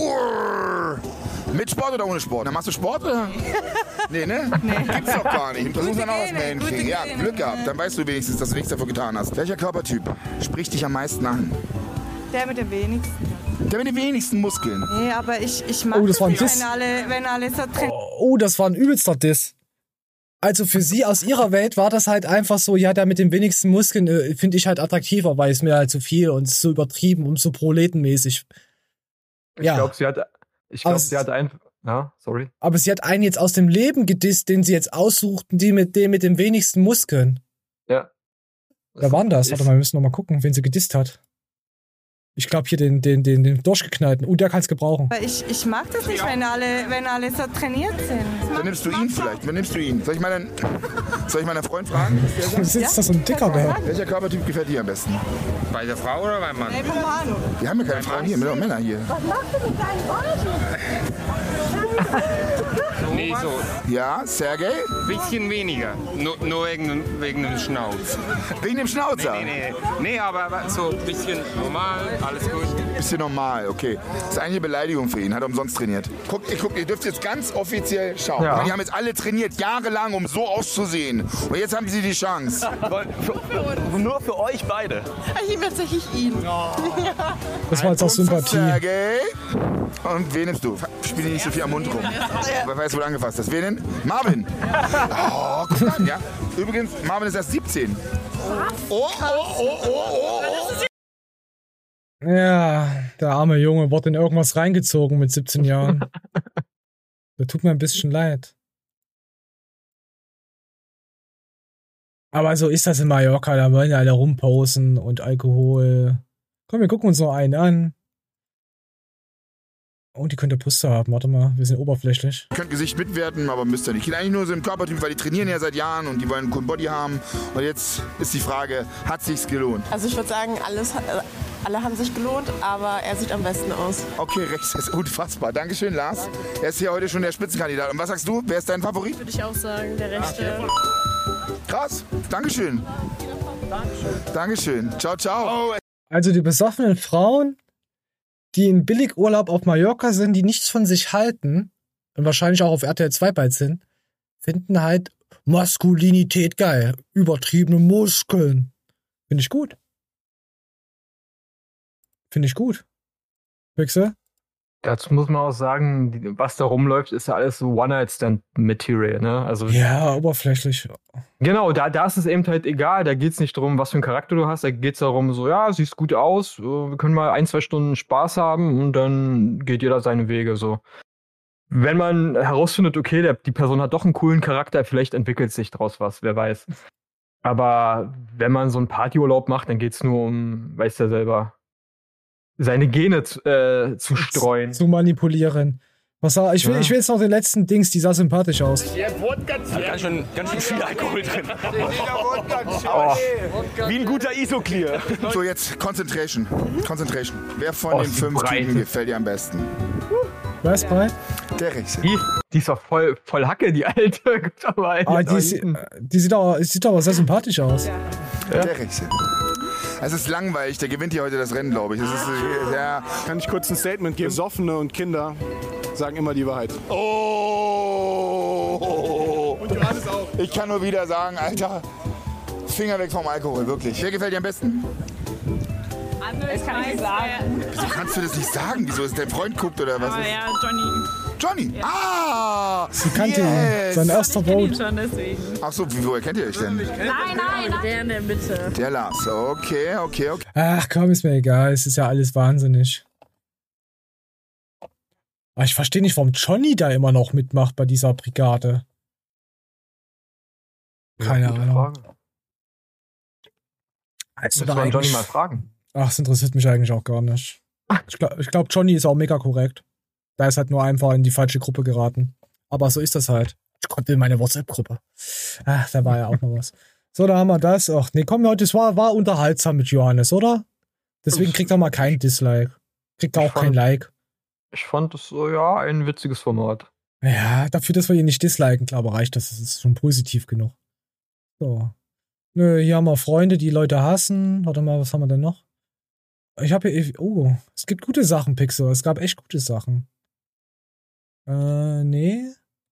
Mit Sport oder ohne Sport? Dann machst du Sport oder? Nee, ne? Nee. Gibt's doch gar nicht. Das muss man auch erst mal hinkriegen. Ja, Glück gehabt. Dann weißt du wenigstens, dass du nichts dafür getan hast. Welcher Körpertyp spricht dich am meisten an?
Der mit dem wenigsten.
Der mit den wenigsten Muskeln.
Nee, aber ich mag
das war ein
nicht,
Diss.
wenn alle so drin.
Das war ein übelster Diss. Also für sie aus ihrer Welt war das halt einfach so, ja, der mit den wenigsten Muskeln finde ich halt attraktiver, weil es mir halt zu viel und so übertrieben und so proletenmäßig.
Ich glaube, sie hat einfach. Ja, sorry.
Aber sie hat einen jetzt aus dem Leben gedisst, den sie jetzt aussuchten, die mit dem wenigsten Muskeln.
Ja.
Wer war denn das? Warte mal, wir müssen noch mal gucken, wen sie gedisst hat. Ich glaube hier den durchgeknallten. Der kann es gebrauchen.
Ich mag das nicht, wenn alle so trainiert sind.
Dann nimmst du ihn vielleicht. Wann nimmst du ihn? Soll ich meinen Freund fragen?
Du sitzt da so ein Dicker da.
Welcher Körpertyp gefällt dir am besten?
Bei der Frau oder beim Mann?
Wir haben ja keine Frauen hier, wir haben Männer hier.
Was machst du mit deinem Bart?
Nee, so.
Ja, Sergej?
Bisschen weniger. Nur wegen dem Schnauz.
Wegen dem Schnauzer?
Nee, aber so ein bisschen normal, alles gut.
Bisschen normal, okay. Das ist eigentlich eine Beleidigung für ihn, hat er umsonst trainiert. Guckt, ihr dürft jetzt ganz offiziell schauen.
Ja.
Die haben jetzt alle trainiert, jahrelang, um so auszusehen. Und jetzt haben sie die Chance.
Nur für euch beide.
Ich will tatsächlich ihn.
Das war jetzt auch Sympathie.
Sergej. Und wen nimmst du? Spiel nicht so viel am Mund rum. Wer weiß, wo du angefasst hast. Wen denn? Marvin. Oh, guck an, ja. Übrigens, Marvin ist erst 17. Oh.
Ja, der arme Junge wurde in irgendwas reingezogen mit 17 Jahren. Das tut mir ein bisschen leid. Aber so ist das in Mallorca, da wollen ja alle rumposen und Alkohol. Komm, wir gucken uns noch einen an. Oh, die könnte Brüste haben. Warte mal, wir sind oberflächlich.
Ihr könnt Gesicht mitwerten, aber müsst ihr nicht. Geht eigentlich nur so im Körpertyp, weil die trainieren ja seit Jahren und die wollen einen coolen Body haben. Und jetzt ist die Frage, hat sich's gelohnt?
Also ich würde sagen, alle haben sich gelohnt, aber er sieht am besten aus.
Okay, rechts ist unfassbar. Dankeschön, Lars. Er ist hier heute schon der Spitzenkandidat. Und was sagst du? Wer ist dein Favorit?
Würde ich auch sagen, der Rechte.
Krass. Dankeschön. Dankeschön. Ciao, ciao.
Also die besoffenen Frauen, die in Billigurlaub auf Mallorca sind, die nichts von sich halten und wahrscheinlich auch auf RTL 2 bald sind, finden halt Maskulinität geil. Übertriebene Muskeln. Finde ich gut. Finde ich gut. Pixel?
Dazu muss man auch sagen, was da rumläuft, ist ja alles so One-Night-Stand-Material, ne? Also,
ja, oberflächlich.
Genau, da ist es eben halt egal. Da geht es nicht darum, was für einen Charakter du hast. Da geht es darum, so, ja, siehst gut aus, wir können mal 1-2 Stunden Spaß haben und dann geht jeder seine Wege, so. Wenn man herausfindet, okay, die Person hat doch einen coolen Charakter, vielleicht entwickelt sich daraus was, wer weiß. Aber wenn man so einen Partyurlaub macht, dann geht es nur um, weißt du ja selber, seine Gene zu streuen.
Zu manipulieren. Ich will jetzt noch den letzten Dings, die sah sympathisch aus.
Ja, ganz schön viel Alkohol drin. Oh, wie ein guter Isoclear. So, jetzt Concentration. Wer von den 5 Typen gefällt dir am besten?
Wer ist bei?
Der Rechse.
Die ist doch voll Hacke, die alte.
Die sieht aber sehr sympathisch aus.
Ja. Der Rechse. Es ist langweilig, der gewinnt hier heute das Rennen, glaube ich. Das ist,
Kann ich kurz ein Statement geben? Besoffene und Kinder sagen immer die Wahrheit.
Oh!
Und Johannes auch.
Ich kann nur wieder sagen, Alter, Finger weg vom Alkohol, wirklich. Wer gefällt dir am besten?
Das kann ich nicht sagen.
Wieso kannst du das nicht sagen? Wieso ist dein Freund guckt oder was?
Aber ja, Johnny.
Johnny? Ja. Ah!
Sie kannte ihn. Sein erster Vote.
Schon deswegen.
Ach so, woher kennt ihr euch denn?
Nein. Der in der Mitte.
Der Lars. Okay.
Ach komm, ist mir egal. Es ist ja alles wahnsinnig. Aber ich verstehe nicht, warum Johnny da immer noch mitmacht bei dieser Brigade. Keine Ahnung.
Also da Johnny mal fragen.
Ach, das interessiert mich eigentlich auch gar nicht. Ich glaub, Johnny ist auch mega korrekt. Da ist halt nur einfach in die falsche Gruppe geraten. Aber so ist das halt. Ich konnte in meine WhatsApp-Gruppe. Ach, da war ja auch noch was. So, da haben wir das. Ach, nee, komm, Leute, es war unterhaltsam mit Johannes, oder? Deswegen kriegt er mal kein Dislike. Kriegt er auch kein Like.
Ich fand das so, ja, ein witziges Format.
Ja, dafür, dass wir ihn nicht disliken, glaube ich, reicht das. Das ist schon positiv genug. So. Nö, hier haben wir Freunde, die Leute hassen. Warte mal, was haben wir denn noch? Ich habe hier. Oh, es gibt gute Sachen, Pixel. Es gab echt gute Sachen. Nee.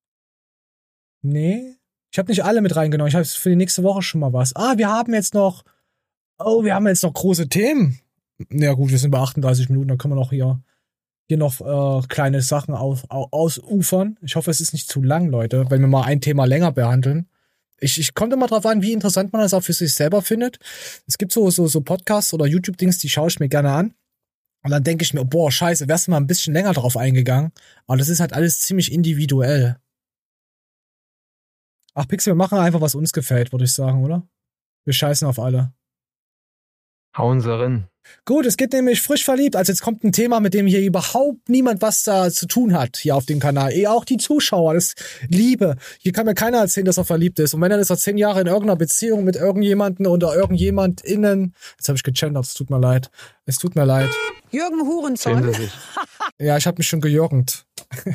Ich habe nicht alle mit reingenommen. Ich habe für die nächste Woche schon mal was. Wir haben jetzt noch große Themen. Ja gut, wir sind bei 38 Minuten, da können wir noch hier noch kleine Sachen ausufern. Ich hoffe, es ist nicht zu lang, Leute, wenn wir mal ein Thema länger behandeln. Ich kommt immer drauf an, wie interessant man das auch für sich selber findet. Es gibt so Podcasts oder YouTube-Dings, die schaue ich mir gerne an. Und dann denke ich mir, boah, scheiße, wärst du mal ein bisschen länger drauf eingegangen. Aber das ist halt alles ziemlich individuell. Ach, Pixel, wir machen einfach, was uns gefällt, würde ich sagen, oder? Wir scheißen auf alle.
Hauen sie rein.
Gut, es geht nämlich frisch verliebt. Also jetzt kommt ein Thema, mit dem hier überhaupt niemand was da zu tun hat, hier auf dem Kanal. Auch die Zuschauer, das Liebe. Hier kann mir keiner erzählen, dass er verliebt ist. Und wenn er das seit 10 Jahren in irgendeiner Beziehung mit irgendjemandem oder irgendjemandinnen, jetzt habe ich gegendert, es tut mir leid.
Jürgen Hurensohn.
Ja, ich habe mich schon gejürgend.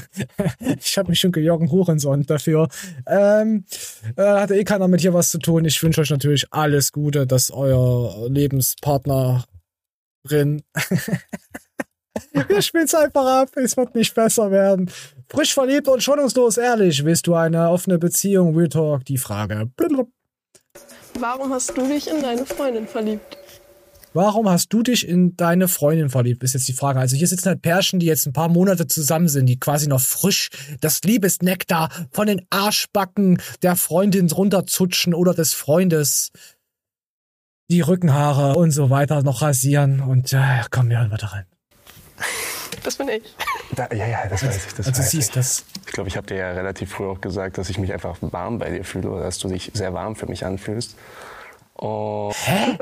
Hurensohn dafür. Hat keiner mit hier was zu tun. Ich wünsche euch natürlich alles Gute, dass euer Lebenspartnerin wir spielen es einfach ab, es wird nicht besser werden. Frisch verliebt und schonungslos ehrlich. Willst du eine offene Beziehung? Real Talk, die Frage.
Warum hast du dich in deine Freundin verliebt?
Warum hast du dich in deine Freundin verliebt, ist jetzt die Frage. Also hier sitzen halt Pärchen, die jetzt ein paar Monate zusammen sind, die quasi noch frisch das Liebesnektar von den Arschbacken der Freundin runterzutschen oder des Freundes die Rückenhaare und so weiter noch rasieren. Und komm, wir hören weiter rein.
Das bin ich.
Ja, das weiß ich.
Also siehst das.
Ich glaube, ich habe dir ja relativ früh auch gesagt, dass ich mich einfach warm bei dir fühle oder dass du dich sehr warm für mich anfühlst.
Hä?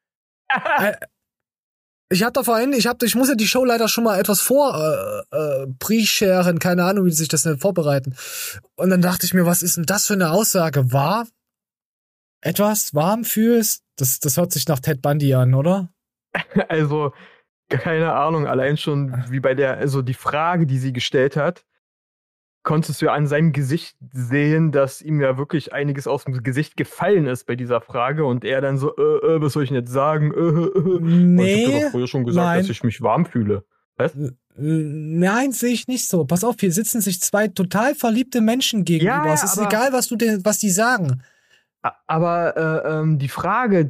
Ich muss ja die Show leider schon mal etwas pre-sharen, keine Ahnung, wie sie sich das denn vorbereiten. Und dann dachte ich mir, was ist denn das für eine Aussage? Etwas warm fühlst? Das hört sich nach Ted Bundy an, oder?
Also, keine Ahnung, allein schon wie bei die Frage, die sie gestellt hat, konntest du ja an seinem Gesicht sehen, dass ihm ja wirklich einiges aus dem Gesicht gefallen ist bei dieser Frage und er dann so, was soll ich denn jetzt sagen?
Nee,
ich hab dir doch früher schon gesagt, dass ich mich warm fühle. Was?
Nein, sehe ich nicht so. Pass auf, hier sitzen sich 2 total verliebte Menschen gegenüber. Es ist egal, was die sagen.
Aber die Frage,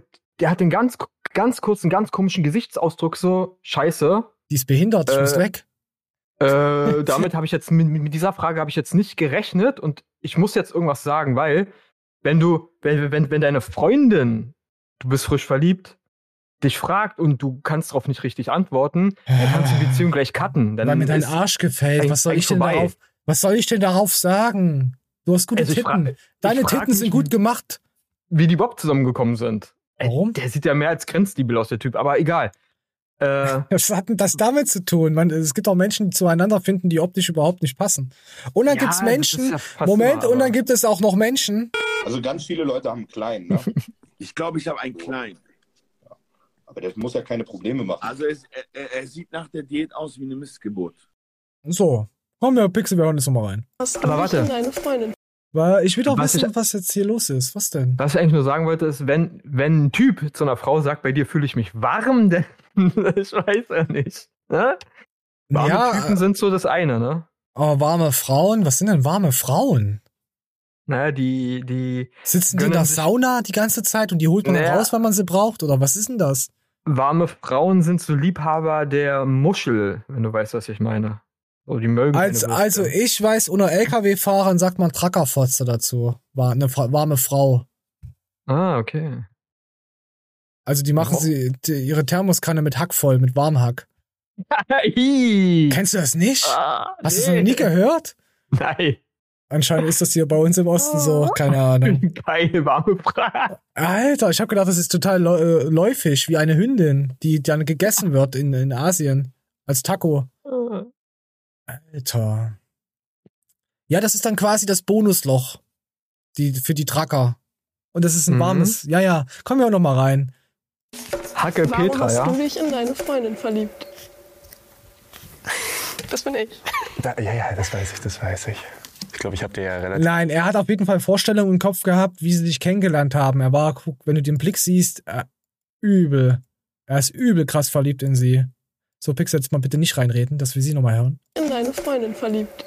der hat den ganz kurzen, ganz komischen Gesichtsausdruck, so, scheiße.
Die ist behindert, ich muss weg.
Damit habe ich jetzt, mit dieser Frage habe ich jetzt nicht gerechnet und ich muss jetzt irgendwas sagen, weil, wenn deine Freundin, du bist frisch verliebt, dich fragt und du kannst darauf nicht richtig antworten, dann kannst du die Beziehung gleich cutten. Dann
weil mir dein Arsch gefällt. Was soll ich denn darauf sagen? Du hast gute Titten. Deine Titten sind gut gemacht.
Wie die überhaupt zusammengekommen sind.
Warum?
Der sieht ja mehr als grenzliebel aus, der Typ, aber egal.
Was hat denn das damit zu tun? Es gibt auch Menschen, die zueinander finden, die optisch überhaupt nicht passen. Und dann gibt's Menschen, und dann gibt es auch noch Menschen.
Also ganz viele Leute haben einen kleinen, ne?
Ich glaube, ich habe einen kleinen.
Aber der muss ja keine Probleme machen.
Also er sieht nach der Diät aus wie eine Missgeburt.
So, komm, wir Pixel, wir hören jetzt nochmal rein.
Aber warte. Deine Freundin.
Weil ich will doch wissen, was jetzt hier los ist. Was denn?
Was ich eigentlich nur sagen wollte, ist, wenn ein Typ zu einer Frau sagt, bei dir fühle ich mich warm, denn ich weiß ja nicht. Ne? Warme Typen sind so das eine, ne?
Aber warme Frauen? Was sind denn warme Frauen?
Naja, die
sitzen die in der Sauna die ganze Zeit und die holt man raus, wenn man sie braucht? Oder was ist denn das?
Warme Frauen sind so Liebhaber der Muschel, wenn du weißt, was ich meine. So, die mögen
also ich weiß, unter LKW-Fahrern sagt man Trackerfotze dazu. War eine warme Frau.
Ah, okay.
Also die machen ihre Thermoskanne mit Hack voll, mit Warmhack. Kennst du das nicht? Hast du das noch nie gehört?
Nein.
Anscheinend ist das hier bei uns im Osten so, keine Ahnung.
Keine warme Frage.
Alter, ich habe gedacht, das ist total läufig, wie eine Hündin, die dann gegessen wird in Asien. Als Taco. Alter. Ja, das ist dann quasi das Bonusloch. Für die Tracker. Und das ist ein warmes. Ja. Kommen wir auch noch mal rein.
Hacke Petra, ja.
Warum hast du dich in deine Freundin verliebt? Das bin ich.
Ja, das weiß ich. Ich glaube, ich habe dir ja relativ...
Nein, er hat auf jeden Fall Vorstellungen im Kopf gehabt, wie sie dich kennengelernt haben. Er war, wenn du den Blick siehst, übel. Er ist übel krass verliebt in sie. So, Pix, jetzt mal bitte nicht reinreden, dass wir sie nochmal hören.
In deine Freundin verliebt.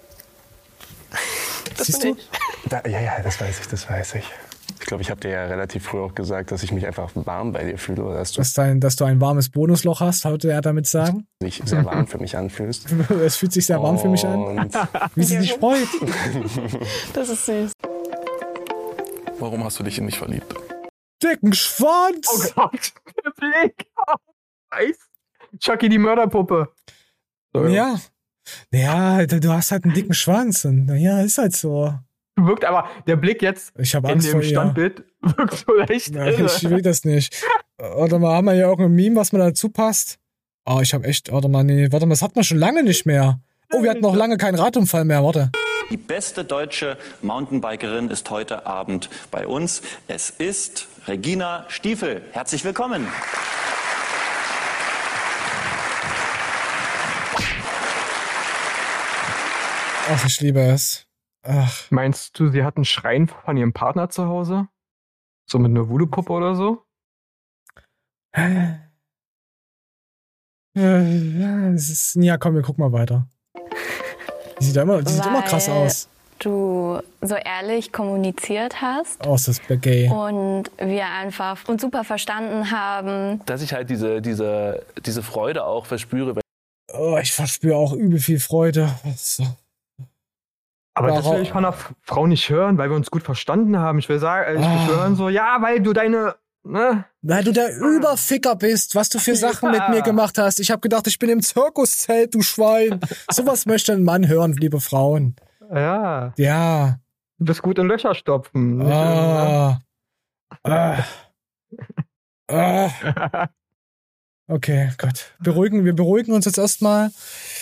Das
siehst
bin
du?
Ich.
Ja, das weiß ich. Ich glaube, ich habe dir ja relativ früh auch gesagt, dass ich mich einfach warm bei dir fühle. Oder
dass du ein warmes Bonusloch hast, wollte er damit sagen?
Dass du dich sehr warm für mich anfühlst.
Es fühlt sich sehr warm für mich an. Wie sie sich freut.
Das ist süß.
Warum hast du dich in mich verliebt?
Dicken Schwanz!
Oh Gott, der Blick! Weiß. Chucky, die Mörderpuppe.
So, ja, du hast halt einen dicken Schwanz. Und naja, ist halt so.
Wirkt aber, der Blick jetzt
ich hab Angst
in dem Standbild wirkt so leicht.
Ja, ich will das nicht. Warte mal, haben wir hier irgendein Meme, was mir dazu passt? Oh, ich hab echt, warte mal, das hat man schon lange nicht mehr. Oh, wir hatten noch lange keinen Radunfall mehr, warte.
Die beste deutsche Mountainbikerin ist heute Abend bei uns. Es ist Regina Stiefel. Herzlich willkommen.
Ach, ich liebe es. Ach.
Meinst du, sie hat einen Schrein von ihrem Partner zu Hause? So mit einer Voodoo-Puppe oder so?
Ja, komm, wir gucken mal weiter. Die sieht immer krass aus.
Du so ehrlich kommuniziert hast.
Oh, ist das gay.
Und wir einfach uns super verstanden haben.
Dass ich halt diese Freude auch verspüre.
Oh, ich verspüre auch übel viel Freude.
Aber das will ich von einer Frau nicht hören, weil wir uns gut verstanden haben. Ich will sagen, ich will hören so, ja, weil du
weil du der Überficker bist, was du für Sachen mit mir gemacht hast. Ich habe gedacht, ich bin im Zirkuszelt, du Schwein. Sowas möchte ein Mann hören, liebe Frauen.
Ja.
Ja.
Du bist gut in Löcher stopfen.
Okay, Gott. Wir beruhigen uns jetzt erstmal.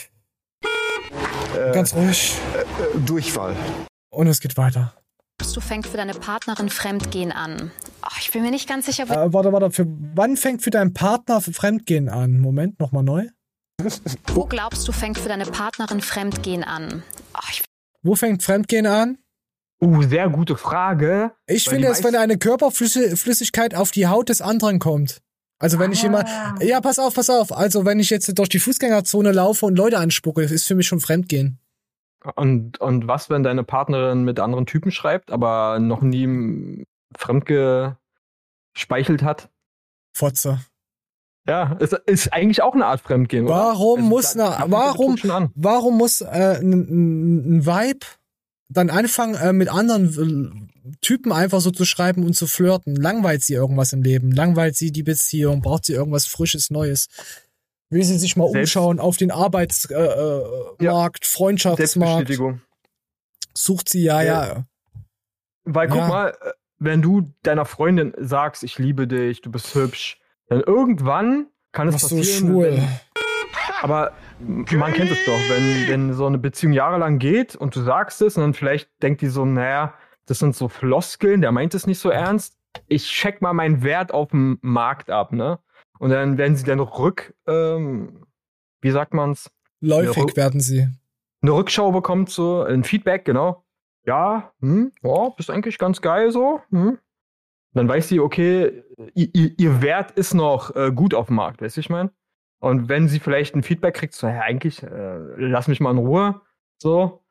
Ganz ruhig.
Durchfall.
Und es geht weiter.
Du fängst für deine Partnerin Fremdgehen an. Oh, ich bin mir nicht ganz sicher.
Warte. Wann fängt für deinen Partner Fremdgehen an? Moment, nochmal neu.
Wo glaubst du, fängt für deine Partnerin Fremdgehen an? Oh,
wo fängt Fremdgehen an?
Sehr gute Frage.
Ich finde es, wenn eine Körperflüssigkeit auf die Haut des anderen kommt. Also wenn ich jemand... Ja, pass auf. Also wenn ich jetzt durch die Fußgängerzone laufe und Leute anspucke, das ist für mich schon Fremdgehen.
Und was, wenn deine Partnerin mit anderen Typen schreibt, aber noch nie fremdgespeichelt hat?
Fotze.
Ja, es ist eigentlich auch eine Art Fremdgehen, oder?
Warum muss ein Vibe dann anfangen, mit anderen Typen einfach so zu schreiben und zu flirten? Langweilt sie irgendwas im Leben? Langweilt sie die Beziehung? Braucht sie irgendwas Frisches, Neues? Will sie sich mal umschauen auf den Arbeitsmarkt, Freundschaftsmarkt? Sucht sie, ja.
Weil guck mal, wenn du deiner Freundin sagst, ich liebe dich, du bist hübsch, dann irgendwann kann es passieren.
So schwul.
Aber man kennt es doch, wenn so eine Beziehung jahrelang geht und du sagst es und dann vielleicht denkt die so, naja, das sind so Floskeln, der meint es nicht so ernst. Ich check mal meinen Wert auf dem Markt ab, ne? Und dann werden sie dann wie sagt man's?
Läufig werden sie.
Eine Rückschau bekommt, so ein Feedback, genau. Ja, bist eigentlich ganz geil so. Dann weiß sie, okay, ihr Wert ist noch gut auf dem Markt, weißt du, ich meine? Und wenn sie vielleicht ein Feedback kriegt, so, ja, eigentlich, lass mich mal in Ruhe, so,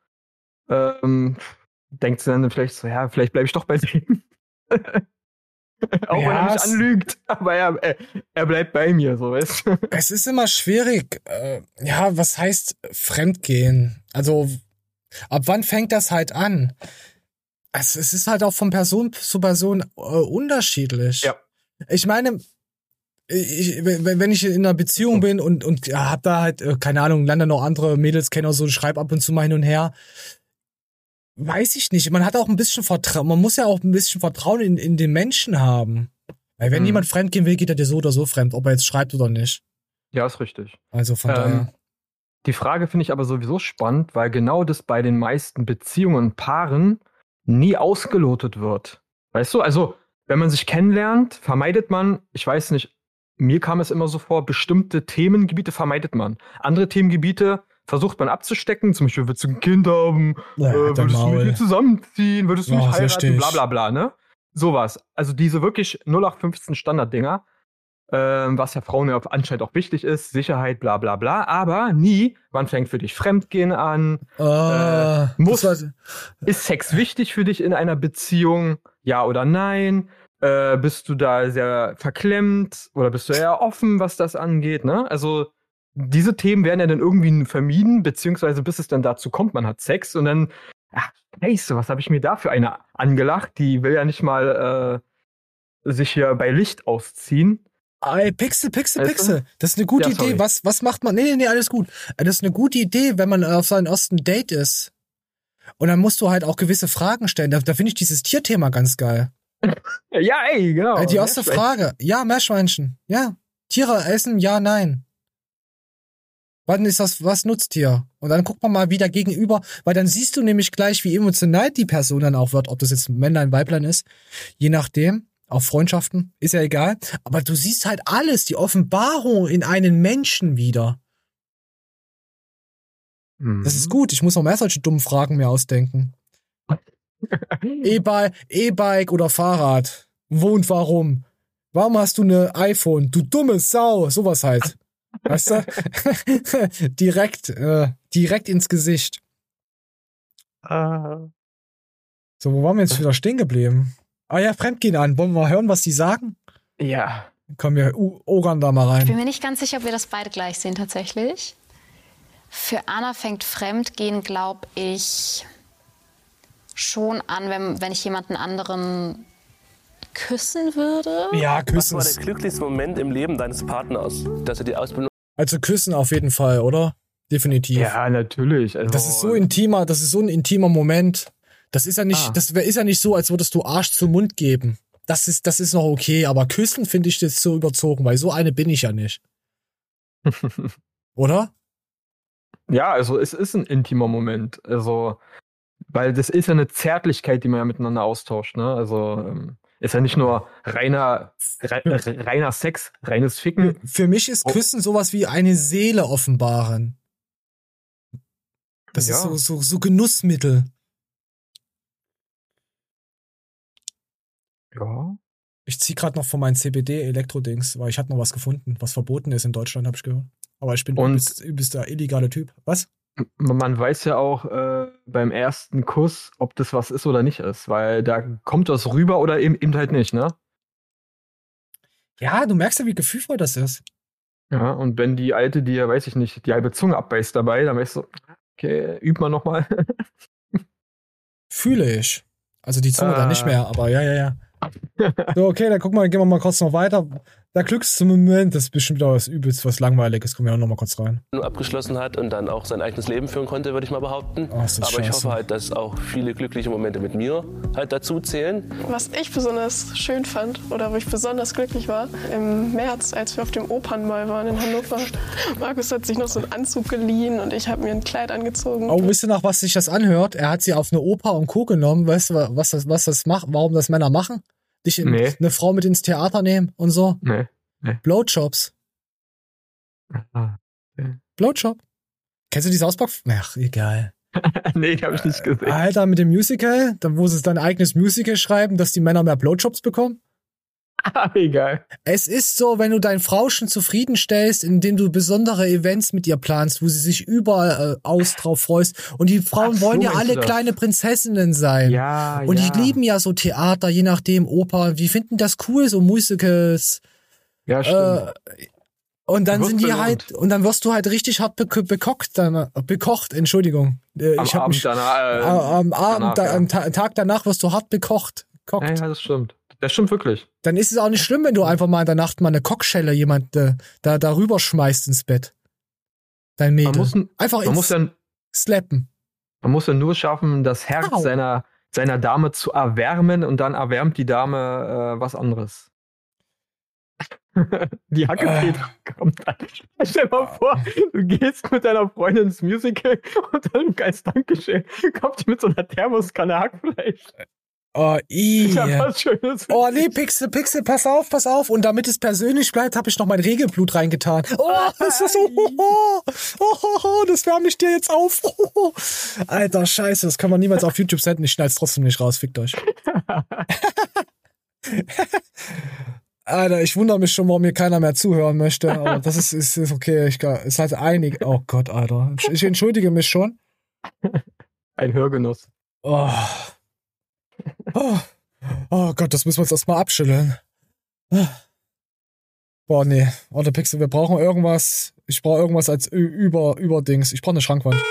denkt sie dann vielleicht so, ja, vielleicht bleibe ich doch bei dem. Auch wenn er mich anlügt, aber er bleibt bei mir, so, weißt du?
Es ist immer schwierig, was heißt Fremdgehen? Also, ab wann fängt das halt an? Also, es ist halt auch von Person zu Person unterschiedlich.
Ja.
Ich meine, wenn ich in einer Beziehung bin und hab da halt, keine Ahnung, lerne noch andere Mädels kennen oder so, schreib ab und zu mal hin und her. Weiß ich nicht. Man hat auch ein bisschen Vertrauen. Man muss ja auch ein bisschen Vertrauen in den Menschen haben. Weil wenn jemand fremd gehen will, geht er dir so oder so fremd, ob er jetzt schreibt oder nicht.
Ja, ist richtig.
Also von daher.
Die Frage finde ich aber sowieso spannend, weil genau das bei den meisten Beziehungen und Paaren nie ausgelotet wird. Weißt du? Also, wenn man sich kennenlernt, vermeidet man, ich weiß nicht, mir kam es immer so vor, bestimmte Themengebiete vermeidet man. Andere Themengebiete versucht man abzustecken, zum Beispiel, willst du ein Kind haben, würdest du mit mir zusammenziehen, würdest du mich heiraten, bla bla bla, ne? Sowas. Also diese wirklich 0815 Standarddinger, was ja Frauen ja anscheinend auch wichtig ist, Sicherheit, bla bla bla, aber nie, wann fängt für dich Fremdgehen an, ist Sex wichtig für dich in einer Beziehung, ja oder nein? Bist du da sehr verklemmt oder bist du eher offen, was das angeht, ne? Also diese Themen werden ja dann irgendwie vermieden, beziehungsweise bis es dann dazu kommt, man hat Sex und dann, Scheiße, was habe ich mir da für eine angelacht? Die will ja nicht mal sich hier bei Licht ausziehen.
Ey, Pixel. Das ist eine gute Idee. Was macht man? Nee, alles gut. Das ist eine gute Idee, wenn man auf seinem ersten Date ist. Und dann musst du halt auch gewisse Fragen stellen. Da finde ich dieses Tierthema ganz geil.
Ja, ey, genau.
Die erste Frage. Ja, Meerschweinchen. Ja. Tiere essen? Ja, nein. Wann ist das, was nutzt Tier? Und dann guckt man mal wieder gegenüber, weil dann siehst du nämlich gleich, wie emotional die Person dann auch wird, ob das jetzt Männlein, Weiblein ist. Je nachdem. Auch Freundschaften, ist ja egal. Aber du siehst halt alles, die Offenbarung in einen Menschen wieder. Das ist gut. Ich muss noch mehr solche dummen Fragen mir ausdenken. E-Bike oder Fahrrad? Wo und warum? Warum hast du eine iPhone? Du dumme Sau. Sowas halt. Weißt du? direkt ins Gesicht. So, wo waren wir jetzt wieder stehen geblieben? Ah ja, Fremdgehen an. Wollen wir mal hören, was die sagen?
Ja.
Kommen wir Oran da mal rein.
Ich bin mir nicht ganz sicher, ob wir das beide gleich sehen tatsächlich. Für Anna fängt Fremdgehen, glaube ich, schon an, wenn ich jemanden anderen küssen würde.
Ja, küssen.
Was war der glücklichste Moment im Leben deines Partners, dass er die Ausbildung...
Also küssen auf jeden Fall, oder? Definitiv.
Ja, natürlich. Also,
das ist so ein intimer Moment. Das ist ja nicht, das ist ja nicht so, als würdest du Arsch zum Mund geben. Das ist noch okay, aber küssen finde ich jetzt so überzogen, weil so eine bin ich ja nicht. Oder?
Ja, also es ist ein intimer Moment. Also, weil das ist ja eine Zärtlichkeit, die man ja miteinander austauscht, ne? Also, ist ja nicht nur reiner Sex, reines Ficken.
Für mich ist Küssen sowas wie eine Seele offenbaren. Das ist so Genussmittel.
Ja.
Ich ziehe gerade noch von meinen CBD-Elektrodings, weil ich hatte noch was gefunden, was verboten ist in Deutschland, habe ich gehört. Aber ich bin übelst der illegale Typ. Was?
Man weiß ja auch beim ersten Kuss, ob das was ist oder nicht ist, weil da kommt das rüber oder eben halt nicht, ne?
Ja, du merkst ja, wie gefühlvoll das ist.
Ja, und wenn die Alte dir, weiß ich nicht, die halbe Zunge abbeißt dabei, dann weißt du, okay, üb mal nochmal.
Fühle ich. Also die Zunge dann nicht mehr, aber ja. So, okay, dann gehen wir mal kurz noch weiter. Der Glücksmoment, das ist bestimmt auch was Langweiliges. Kommen wir auch noch mal kurz rein.
Abgeschlossen hat und dann auch sein eigenes Leben führen konnte, würde ich mal behaupten. Aber ich hoffe halt, dass auch viele glückliche Momente mit mir halt dazu zählen.
Was ich besonders schön fand oder wo ich besonders glücklich war, im März, als wir auf dem Opernball waren in Hannover. Markus hat sich noch so einen Anzug geliehen und ich habe mir ein Kleid angezogen.
Oh, wisst ihr noch, was sich das anhört? Er hat sie auf eine Oper und Co. genommen. Weißt du, was das macht? Warum das Männer machen? Dich eine Frau mit ins Theater nehmen und so?
Nee.
Blowjobs. Blowjob. Kennst du die South Park? Ach, egal.
Nee, die hab ich nicht gesehen.
Alter, mit dem Musical, dann wo sie dann ein eigenes Musical schreiben, dass die Männer mehr Blowjobs bekommen?
Egal.
Es ist so, wenn du dein Frauchen zufriedenstellst, indem du besondere Events mit ihr planst, wo sie sich überall drauf freust. Und die Frauen wollen ja alle kleine Prinzessinnen sein.
Ja,
und die lieben ja so Theater, je nachdem, Oper. Die finden das cool, so Musicals.
Ja, stimmt.
Und dann sind die halt, und dann wirst du halt richtig hart bekocht, Entschuldigung. Am Tag danach wirst du hart bekocht.
Ja, das stimmt. Das stimmt wirklich.
Dann ist es auch nicht schlimm, wenn du einfach mal in der Nacht mal eine Kochschelle jemand da rüber schmeißt ins Bett. Dein Mädel. Slappen.
Man muss ja nur schaffen, das Herz seiner Dame zu erwärmen und dann erwärmt die Dame was anderes. Die Hackepetra kommt dann. Stell dir mal vor, du gehst mit deiner Freundin ins Musical und dann als Dankeschön kommt die mit so einer Thermoskanne Hackfleisch.
Oh,
Oh,
nee, Pixel, pass auf. Und damit es persönlich bleibt, habe ich noch mein Regelblut reingetan. Oh, das ist das wärme ich dir jetzt auf. Alter, scheiße, das kann man niemals auf YouTube senden. Ich schneid's trotzdem nicht raus, fickt euch. Alter, ich wundere mich schon, warum mir keiner mehr zuhören möchte. Aber das ist okay. Es hat einig. Oh Gott, Alter. Ich entschuldige mich schon.
Ein Hörgenuss.
Oh Gott, das müssen wir uns erstmal abschütteln. Boah, nee. Warte, Pixel, wir brauchen irgendwas. Ich brauche irgendwas als Überdings. Ich brauche eine Schrankwand.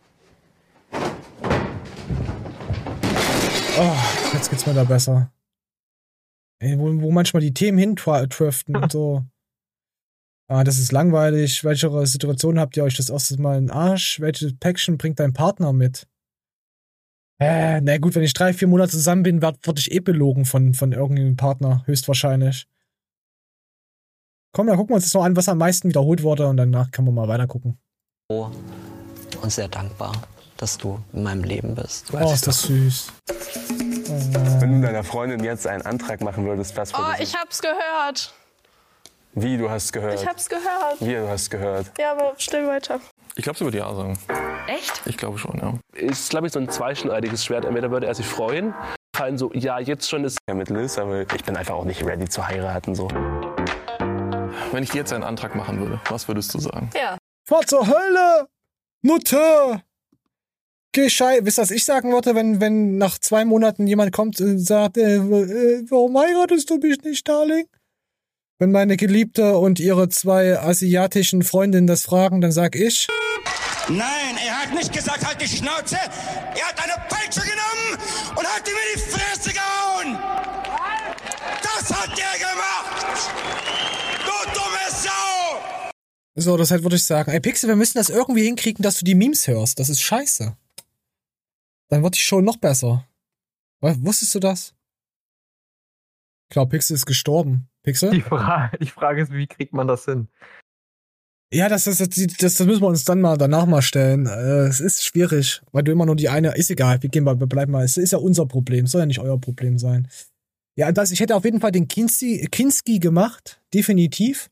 Oh, jetzt geht's mir da besser. Ey, wo manchmal die Themen hintriften und so. Das ist langweilig. Welche Situation habt ihr euch das erste Mal in den Arsch? Welche Päckchen bringt dein Partner mit? Na gut, wenn ich 3-4 Monate zusammen bin, werd ich belogen von irgendeinem Partner, höchstwahrscheinlich. Komm, dann gucken wir uns das noch an, was am meisten wiederholt wurde und danach können wir mal weiter gucken.
Und sehr dankbar, dass du in meinem Leben bist.
Oh, ist das süß.
Wenn du deiner Freundin jetzt einen Antrag machen würdest, was würdest du?
Ich hab's gehört.
Wie, du hast gehört?
Ich hab's gehört.
Wie, du hast gehört?
Ja, aber still weiter.
Ich glaube, sie würde ja sagen.
Echt?
Ich glaube schon, ja. Ist, glaube ich, so ein zweischneidiges Schwert. Entweder würde er sich freuen, fallen so, ja, jetzt schon ist
ja mit Liz, aber ich bin einfach auch nicht ready zu heiraten, so.
Wenn ich jetzt einen Antrag machen würde, was würdest du sagen?
Ja.
Fahr zur Hölle! Mutter! Wisst ihr, was ich sagen würde, wenn nach 2 Monaten jemand kommt und sagt, warum heiratest du mich nicht, Darling? Wenn meine Geliebte und ihre 2 asiatischen Freundinnen das fragen, dann sag ich...
Nein, er hat nicht gesagt, halt die Schnauze. Er hat eine Peitsche genommen und hat ihm in die Fresse gehauen. Das hat er gemacht. Du dumme Sau.
So, deshalb würde ich sagen, ey Pixel, wir müssen das irgendwie hinkriegen, dass du die Memes hörst. Das ist scheiße. Dann wird die Show noch besser. Wusstest du das? Ich glaube, Pixel ist gestorben. Pixel?
Die Frage ist, wie kriegt man das hin?
Ja, das müssen wir uns dann mal danach mal stellen. Es ist schwierig, weil du immer nur die eine... Ist egal, wir bleiben mal. Es ist ja unser Problem, soll ja nicht euer Problem sein. Ja, ich hätte auf jeden Fall den Kinski gemacht. Definitiv.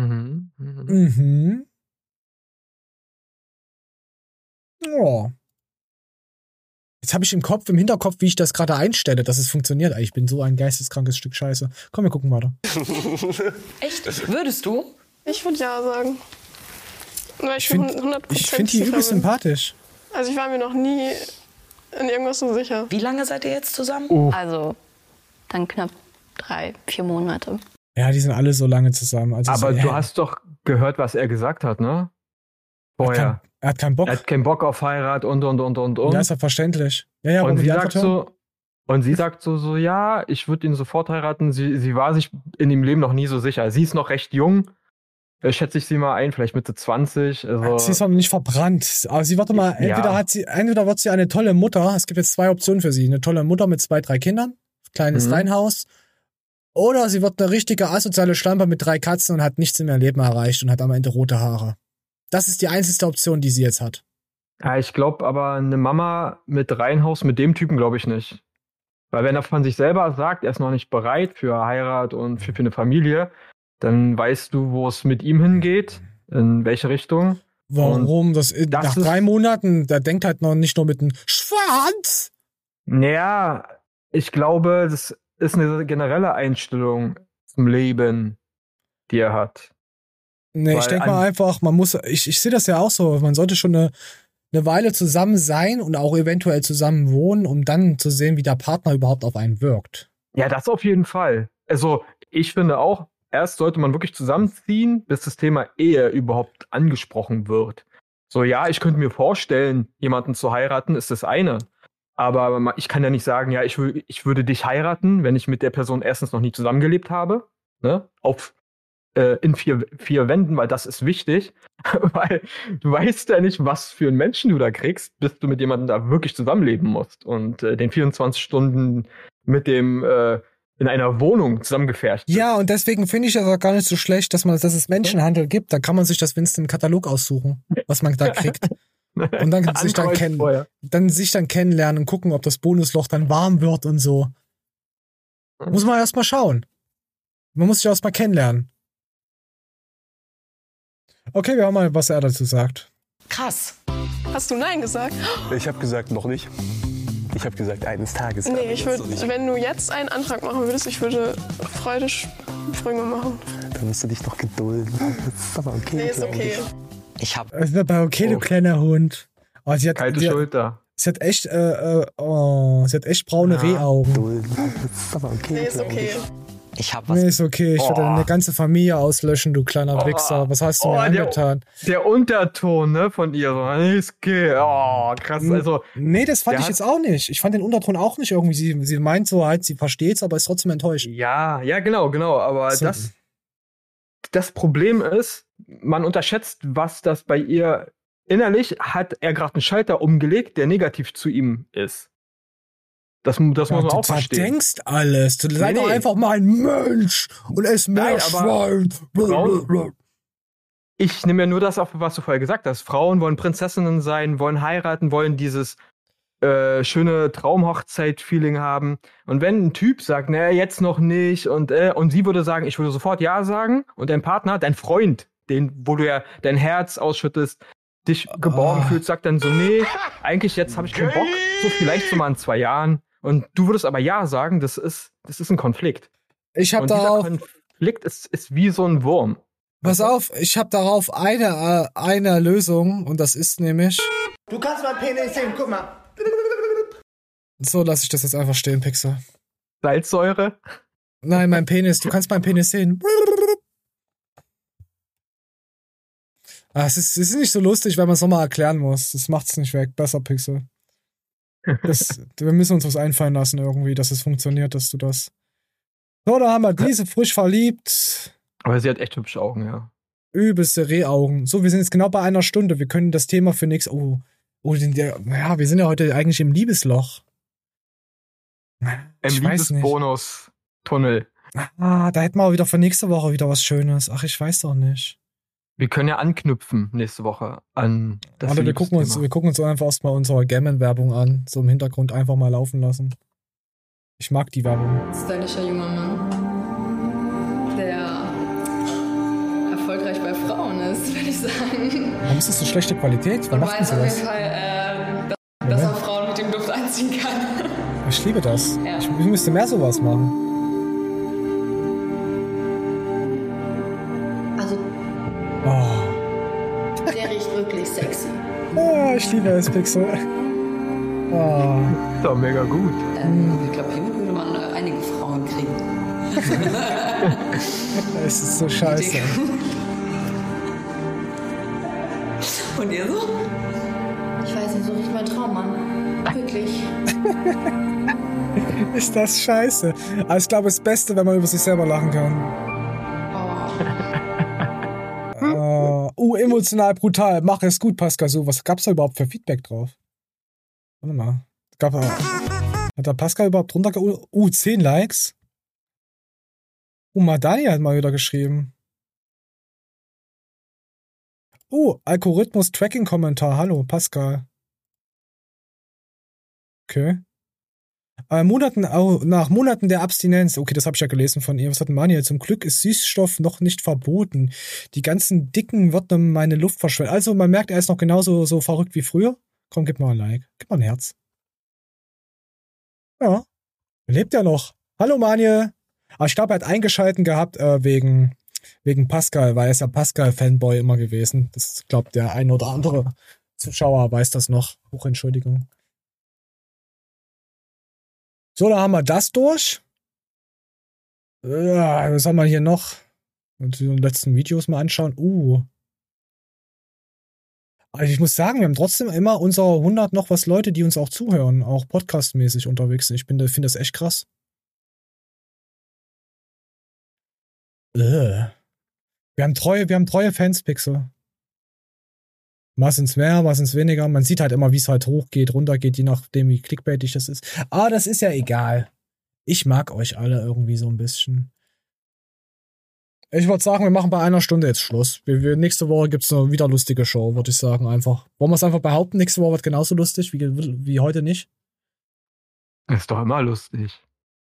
Mhm. Oh. Jetzt habe ich im Hinterkopf, wie ich das gerade einstelle, dass es funktioniert. Ich bin so ein geisteskrankes Stück Scheiße. Komm, wir gucken weiter.
Echt? Würdest du?
Ich würde ja sagen. Weil ich finde
die übel sympathisch.
Also ich war mir noch nie in irgendwas so sicher.
Wie lange seid ihr jetzt zusammen?
Also dann knapp 3-4 Monate.
Ja, die sind alle so lange zusammen. Also
aber
so,
du hast doch gehört, was er gesagt hat, ne? Vorher.
Er hat keinen Bock.
Er hat keinen Bock auf Heirat und.
Ja, ist ja verständlich. Ja,
und sie sagt so, ja, ich würde ihn sofort heiraten. Sie war sich in dem Leben noch nie so sicher. Sie ist noch recht jung. Schätze ich sie mal ein, vielleicht Mitte 20. Also
sie ist noch nicht verbrannt. Aber sie, warte mal, entweder wird sie eine tolle Mutter. Es gibt jetzt 2 Optionen für sie. Eine tolle Mutter mit 2, 3 Kindern. Kleines Reihenhaus. Oder sie wird eine richtige asoziale Schlampe mit 3 Katzen und hat nichts in ihrem Leben erreicht und hat am Ende rote Haare. Das ist die einzige Option, die sie jetzt hat.
Ja, ich glaube aber, eine Mama mit Reihenhaus, mit dem Typen glaube ich nicht. Weil wenn er von sich selber sagt, er ist noch nicht bereit für Heirat und für eine Familie, dann weißt du, wo es mit ihm hingeht, in welche Richtung.
Warum? Nach 3 Monaten, der denkt halt noch nicht nur mit einem Schwanz.
Naja, ich glaube, das ist eine generelle Einstellung zum Leben, die er hat.
Nee, ich denke mal einfach, ich sehe das ja auch so, man sollte schon eine Weile zusammen sein und auch eventuell zusammen wohnen, um dann zu sehen, wie der Partner überhaupt auf einen wirkt.
Ja, das auf jeden Fall. Also, ich finde auch, erst sollte man wirklich zusammenziehen, bis das Thema Ehe überhaupt angesprochen wird. So, ja, ich könnte mir vorstellen, jemanden zu heiraten, ist das eine. Aber ich kann ja nicht sagen, ja, ich würde dich heiraten, wenn ich mit der Person erstens noch nie zusammengelebt habe, ne? In vier Wänden, weil das ist wichtig, weil du weißt ja nicht, was für einen Menschen du da kriegst, bis du mit jemandem da wirklich zusammenleben musst und den 24 Stunden mit dem in einer Wohnung zusammengepfercht.
Ja, und deswegen finde ich das auch gar nicht so schlecht, dass es Menschenhandel gibt. Da kann man sich das wenigstens im Katalog aussuchen, was man da kriegt. Und dann sich dann kennenlernen und gucken, ob das Bonusloch dann warm wird und so. Muss man erst mal schauen. Man muss sich erst mal kennenlernen. Okay, wir haben mal, was er dazu sagt.
Krass. Hast du Nein gesagt?
Ich habe gesagt, noch nicht. Ich habe gesagt, eines Tages.
Nee, wenn du jetzt einen Antrag machen würdest, ich würde Freudensprünge machen.
Dann musst du dich noch gedulden. Das ist aber okay.
Nee, ist okay.
Es wird aber okay, du kleiner Hund. Oh,
kalte Schulter.
Sie hat echt braune Rehaugen.
Das ist aber okay.
Nee, ist okay.
Nee, ist okay. Ich würde eine ganze Familie auslöschen, du kleiner Wichser. Was hast du mir angetan?
Der Unterton, ne, von ihr. So, ist okay. Oh, krass. Also,
nee, das fand ich jetzt auch nicht. Ich fand den Unterton auch nicht irgendwie. Sie meint so halt, sie versteht's, aber ist trotzdem enttäuscht.
Ja, genau. Aber so. Das Problem ist, man unterschätzt, was das bei ihr innerlich hat er gerade einen Schalter umgelegt, der negativ zu ihm ist. Das muss man auch verstehen.
Du denkst alles. Du sei doch einfach mal ein Mensch und ess Meerschwein.
Ich nehme ja nur das auf, was du vorher gesagt hast. Frauen wollen Prinzessinnen sein, wollen heiraten, wollen dieses schöne Traumhochzeit-Feeling haben. Und wenn ein Typ sagt, naja, jetzt noch nicht, und sie würde sagen, ich würde sofort Ja sagen, und dein Partner, dein Freund, wo du ja dein Herz ausschüttest, dich geborgen fühlst, sagt dann so, nee, eigentlich jetzt habe ich keinen Bock, so vielleicht so mal in 2 Jahren. Und du würdest aber Ja sagen, das ist ein Konflikt.
Dieser
Konflikt ist wie so ein Wurm.
Pass auf, ich habe darauf eine Lösung, und das ist nämlich...
Du kannst mein Penis sehen, guck mal.
So lasse ich das jetzt einfach stehen, Pixel.
Salzsäure?
Nein, mein Penis. Du kannst meinen Penis sehen. Es ist nicht so lustig, wenn man es nochmal erklären muss. Das macht's nicht weg. Besser, Pixel. Wir müssen uns was einfallen lassen irgendwie, dass es funktioniert, dass du das... So, da haben wir diese frisch verliebt.
Aber sie hat echt hübsche Augen, ja.
Übelste Rehaugen. So, wir sind jetzt genau bei 1 Stunde. Wir können das Thema für nächstes... wir sind ja heute eigentlich im Liebesloch.
Im Liebesbonus-Tunnel.
Da hätten wir auch wieder für nächste Woche wieder was Schönes. Ach, ich weiß doch nicht.
Wir können ja anknüpfen nächste Woche an das
Warte, wir gucken uns einfach erstmal unsere Gammon-Werbung an. So im Hintergrund einfach mal laufen lassen. Ich mag die Werbung.
Stylischer junger Mann, der erfolgreich bei Frauen ist, würde ich sagen.
Warum ist das so schlechte Qualität? Wann macht sie das?
Auf jeden Fall, dass man Frauen mit dem Duft anziehen kann.
Ich liebe das.
Ja.
Ich müsste mehr sowas machen.
Also, der riecht wirklich sexy.
Oh, ich liebe es, Pixel.
Ist doch mega gut.
Ich glaube, hiermit würde man einige Frauen kriegen.
Es ist so scheiße.
Und ihr so? Ich weiß nicht, so riecht mein Traum an. Wirklich.
Ist das scheiße. Aber ich glaube, das Beste, wenn man über sich selber lachen kann. Emotional brutal. Mach es gut, Pascal. So, was gab's da überhaupt für Feedback drauf? Warte mal. Hat der Pascal überhaupt drunter 10 Likes? Madani hat mal wieder geschrieben. Algorithmus-Tracking-Kommentar. Hallo, Pascal. Okay. Nach Monaten der Abstinenz, okay, das habe ich ja gelesen von ihr. Was hat Manuel? Zum Glück ist Süßstoff noch nicht verboten. Die ganzen Dicken würden meine Luft verschwenden. Also man merkt, er ist noch genauso so verrückt wie früher. Komm, gib mal ein Like. Gib mal ein Herz. Ja, lebt ja noch. Hallo Manuel. Aber ich glaube, er hat eingeschalten gehabt wegen Pascal, weil er ist ja Pascal-Fanboy immer gewesen. Das glaubt der ein oder andere Zuschauer weiß das noch. Entschuldigung. So, dann haben wir das durch. Ja, was haben wir hier noch? Und die letzten Videos mal anschauen. Also ich muss sagen, wir haben trotzdem immer unsere 100 noch was Leute, die uns auch zuhören, auch podcastmäßig unterwegs sind. Ich finde das echt krass. Wir haben treue Fans, Pixel. Mal sind's mehr, mal sind's weniger. Man sieht halt immer, wie es halt hochgeht, runtergeht, je nachdem, wie clickbaitig das ist. Aber das ist ja egal. Ich mag euch alle irgendwie so ein bisschen. Ich würde sagen, wir machen bei 1 Stunde jetzt Schluss. Nächste Woche gibt's eine wieder lustige Show, würde ich sagen, einfach. Wollen wir es einfach behaupten? Nächste Woche wird genauso lustig wie heute nicht?
Ist doch immer lustig.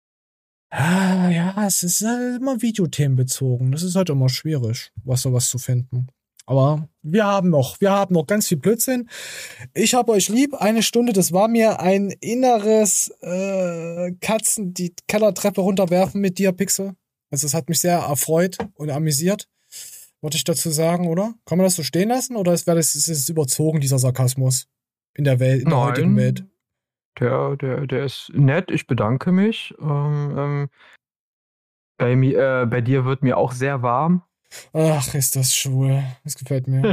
Ja, es ist immer Videothemen bezogen. Das ist halt immer schwierig, was zu finden. Aber wir haben noch ganz viel Blödsinn. Ich habe euch lieb. 1 Stunde, das war mir ein inneres Katzen die Kellertreppe runterwerfen mit dir, Pixel. Also es hat mich sehr erfreut und amüsiert. Wollte ich dazu sagen, oder? Kann man das so stehen lassen? Oder ist es überzogen, dieser Sarkasmus in der Welt, in der heutigen Welt?
Der ist nett. Ich bedanke mich. Bei dir wird mir auch sehr warm.
Ach, ist das schwul. Das gefällt mir.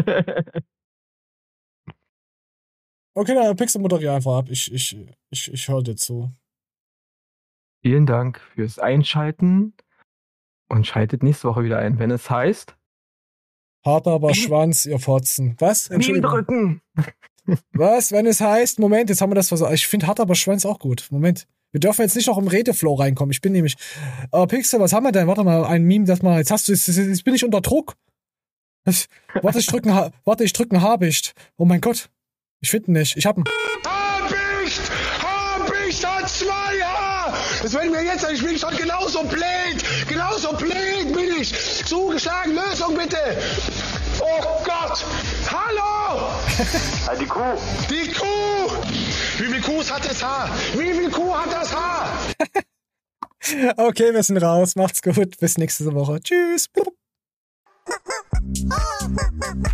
Okay, dann Pixel moderier einfach ab. Ich höre dir zu.
Vielen Dank fürs Einschalten und schaltet nächste Woche wieder ein, wenn es heißt...
Hart aber Schwanz, ihr Fotzen. Was? Entschuldigung.
Drücken.
Was? Wenn es heißt... Moment, jetzt haben wir das versucht. Ich finde Hart aber Schwanz auch gut. Moment. Wir dürfen jetzt nicht noch im Redeflow reinkommen. Ich bin nämlich... Pixel, was haben wir denn? Warte mal, ein Meme, das mal... Jetzt bin ich unter Druck. Warte, ich drücke ein Habicht. Oh mein Gott. Ich finde nicht. Ich hab ein...
Habicht hat 2 H! Das werden wir jetzt... Ich bin schon genauso blöd bin ich. Zugeschlagen, Lösung bitte. Oh Gott. Hallo!
Die Kuh.
Die Kuh! Wie viel Kuhs hat das Haar? Wie viel Kuh hat das Haar?
Okay, wir sind raus. Macht's gut. Bis nächste Woche. Tschüss.